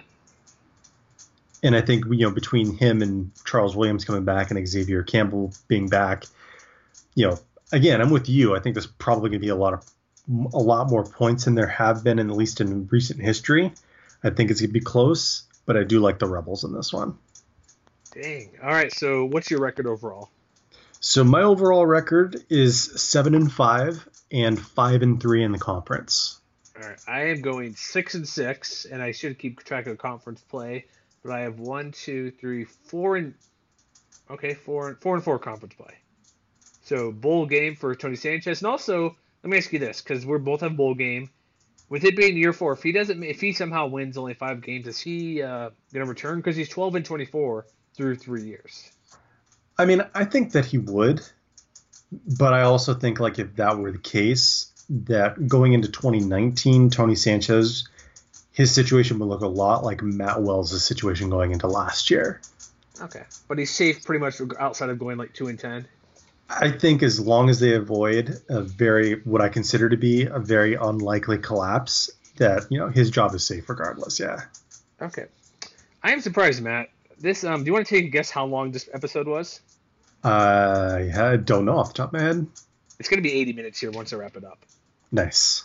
And I think, you know, between him and Charles Williams coming back and Xavier Campbell being back, you know, again, I'm with you. I think there's probably going to be a lot of a lot more points than there have been, in, at least in recent history. I think it's going to be close. But I do like the Rebels in this one. Dang. All right. So what's your record overall? So my overall record is seven and five and five and three in the conference. All right. I am going six and six, and I should keep track of conference play. But I have one, two, three, four, and okay, four, four and four conference play. So bowl game for Tony Sanchez, and also let me ask you this, because we both have bowl game. With it being year four, if he doesn't, if he somehow wins only five games, is he uh, going to return? Because he's twelve and twenty-four through three years. I mean, I think that he would, but I also think like if that were the case, that going into twenty nineteen, Tony Sanchez, his situation would look a lot like Matt Wells' situation going into last year. Okay, but he's safe pretty much outside of going like two and ten. I think as long as they avoid a very, what I consider to be a very unlikely collapse, that, you know, his job is safe regardless. Yeah. Okay. I am surprised, Matt. This, um, do you want to take a guess how long this episode was? Uh, yeah, I don't know off the top of my head. It's going to be eighty minutes here once I wrap it up. Nice.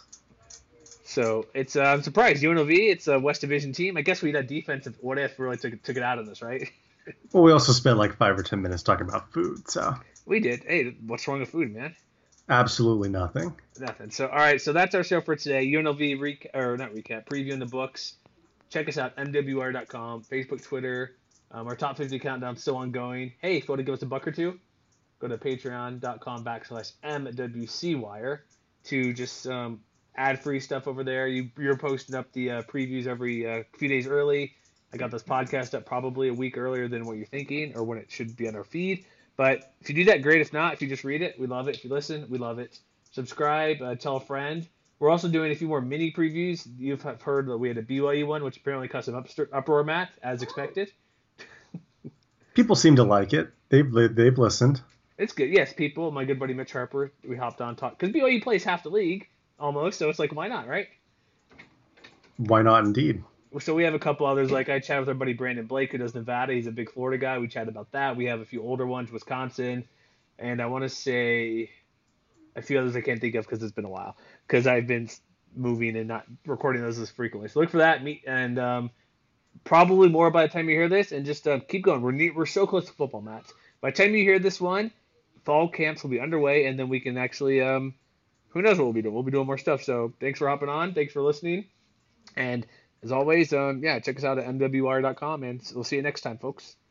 So it's, uh, I'm surprised. U N L V, it's a West Division team. I guess we had defensive. What if really took, took it out of this, right? Well, we also spent like five or ten minutes talking about food, so. We did. Hey, what's wrong with food, man? Absolutely nothing. Nothing. So, all right. So that's our show for today. U N L V recap, or not recap, previewing the books. Check us out, M W R dot com, Facebook, Twitter. Um, our top fifty countdown still ongoing. Hey, if you want to give us a buck or two, go to patreon dot com backslash M W C Wire to just um, add free stuff over there. You, you're posting up the uh, previews every uh, few days early. I got this podcast up probably a week earlier than what you're thinking or when it should be on our feed. But if you do that, great. If not, if you just read it, we love it. If you listen, we love it. Subscribe, uh, tell a friend. We're also doing a few more mini previews. You've heard that we had a B Y U one, which apparently caused some upst- uproar, Matt, as expected. People seem to like it. They've they've listened. It's good. Yes, people. My good buddy Mitch Harper, we hopped on talk because B Y U plays half the league almost, so it's like, why not, right? Why not, indeed. So we have a couple others. Like I chatted with our buddy Brandon Blake, who does Nevada. He's a big Florida guy. We chatted about that. We have a few older ones, Wisconsin, and I want to say a few others I can't think of because it's been a while. Because I've been moving and not recording those as frequently. So look for that. Meet and um, probably more by the time you hear this. And just uh, keep going. We're neat, we're so close to football, Matt. By the time you hear this one, fall camps will be underway, and then we can actually um, who knows what we'll be doing. We'll be doing more stuff. So thanks for hopping on. Thanks for listening. And as always, um, yeah, check us out at M W R dot com, and we'll see you next time, folks.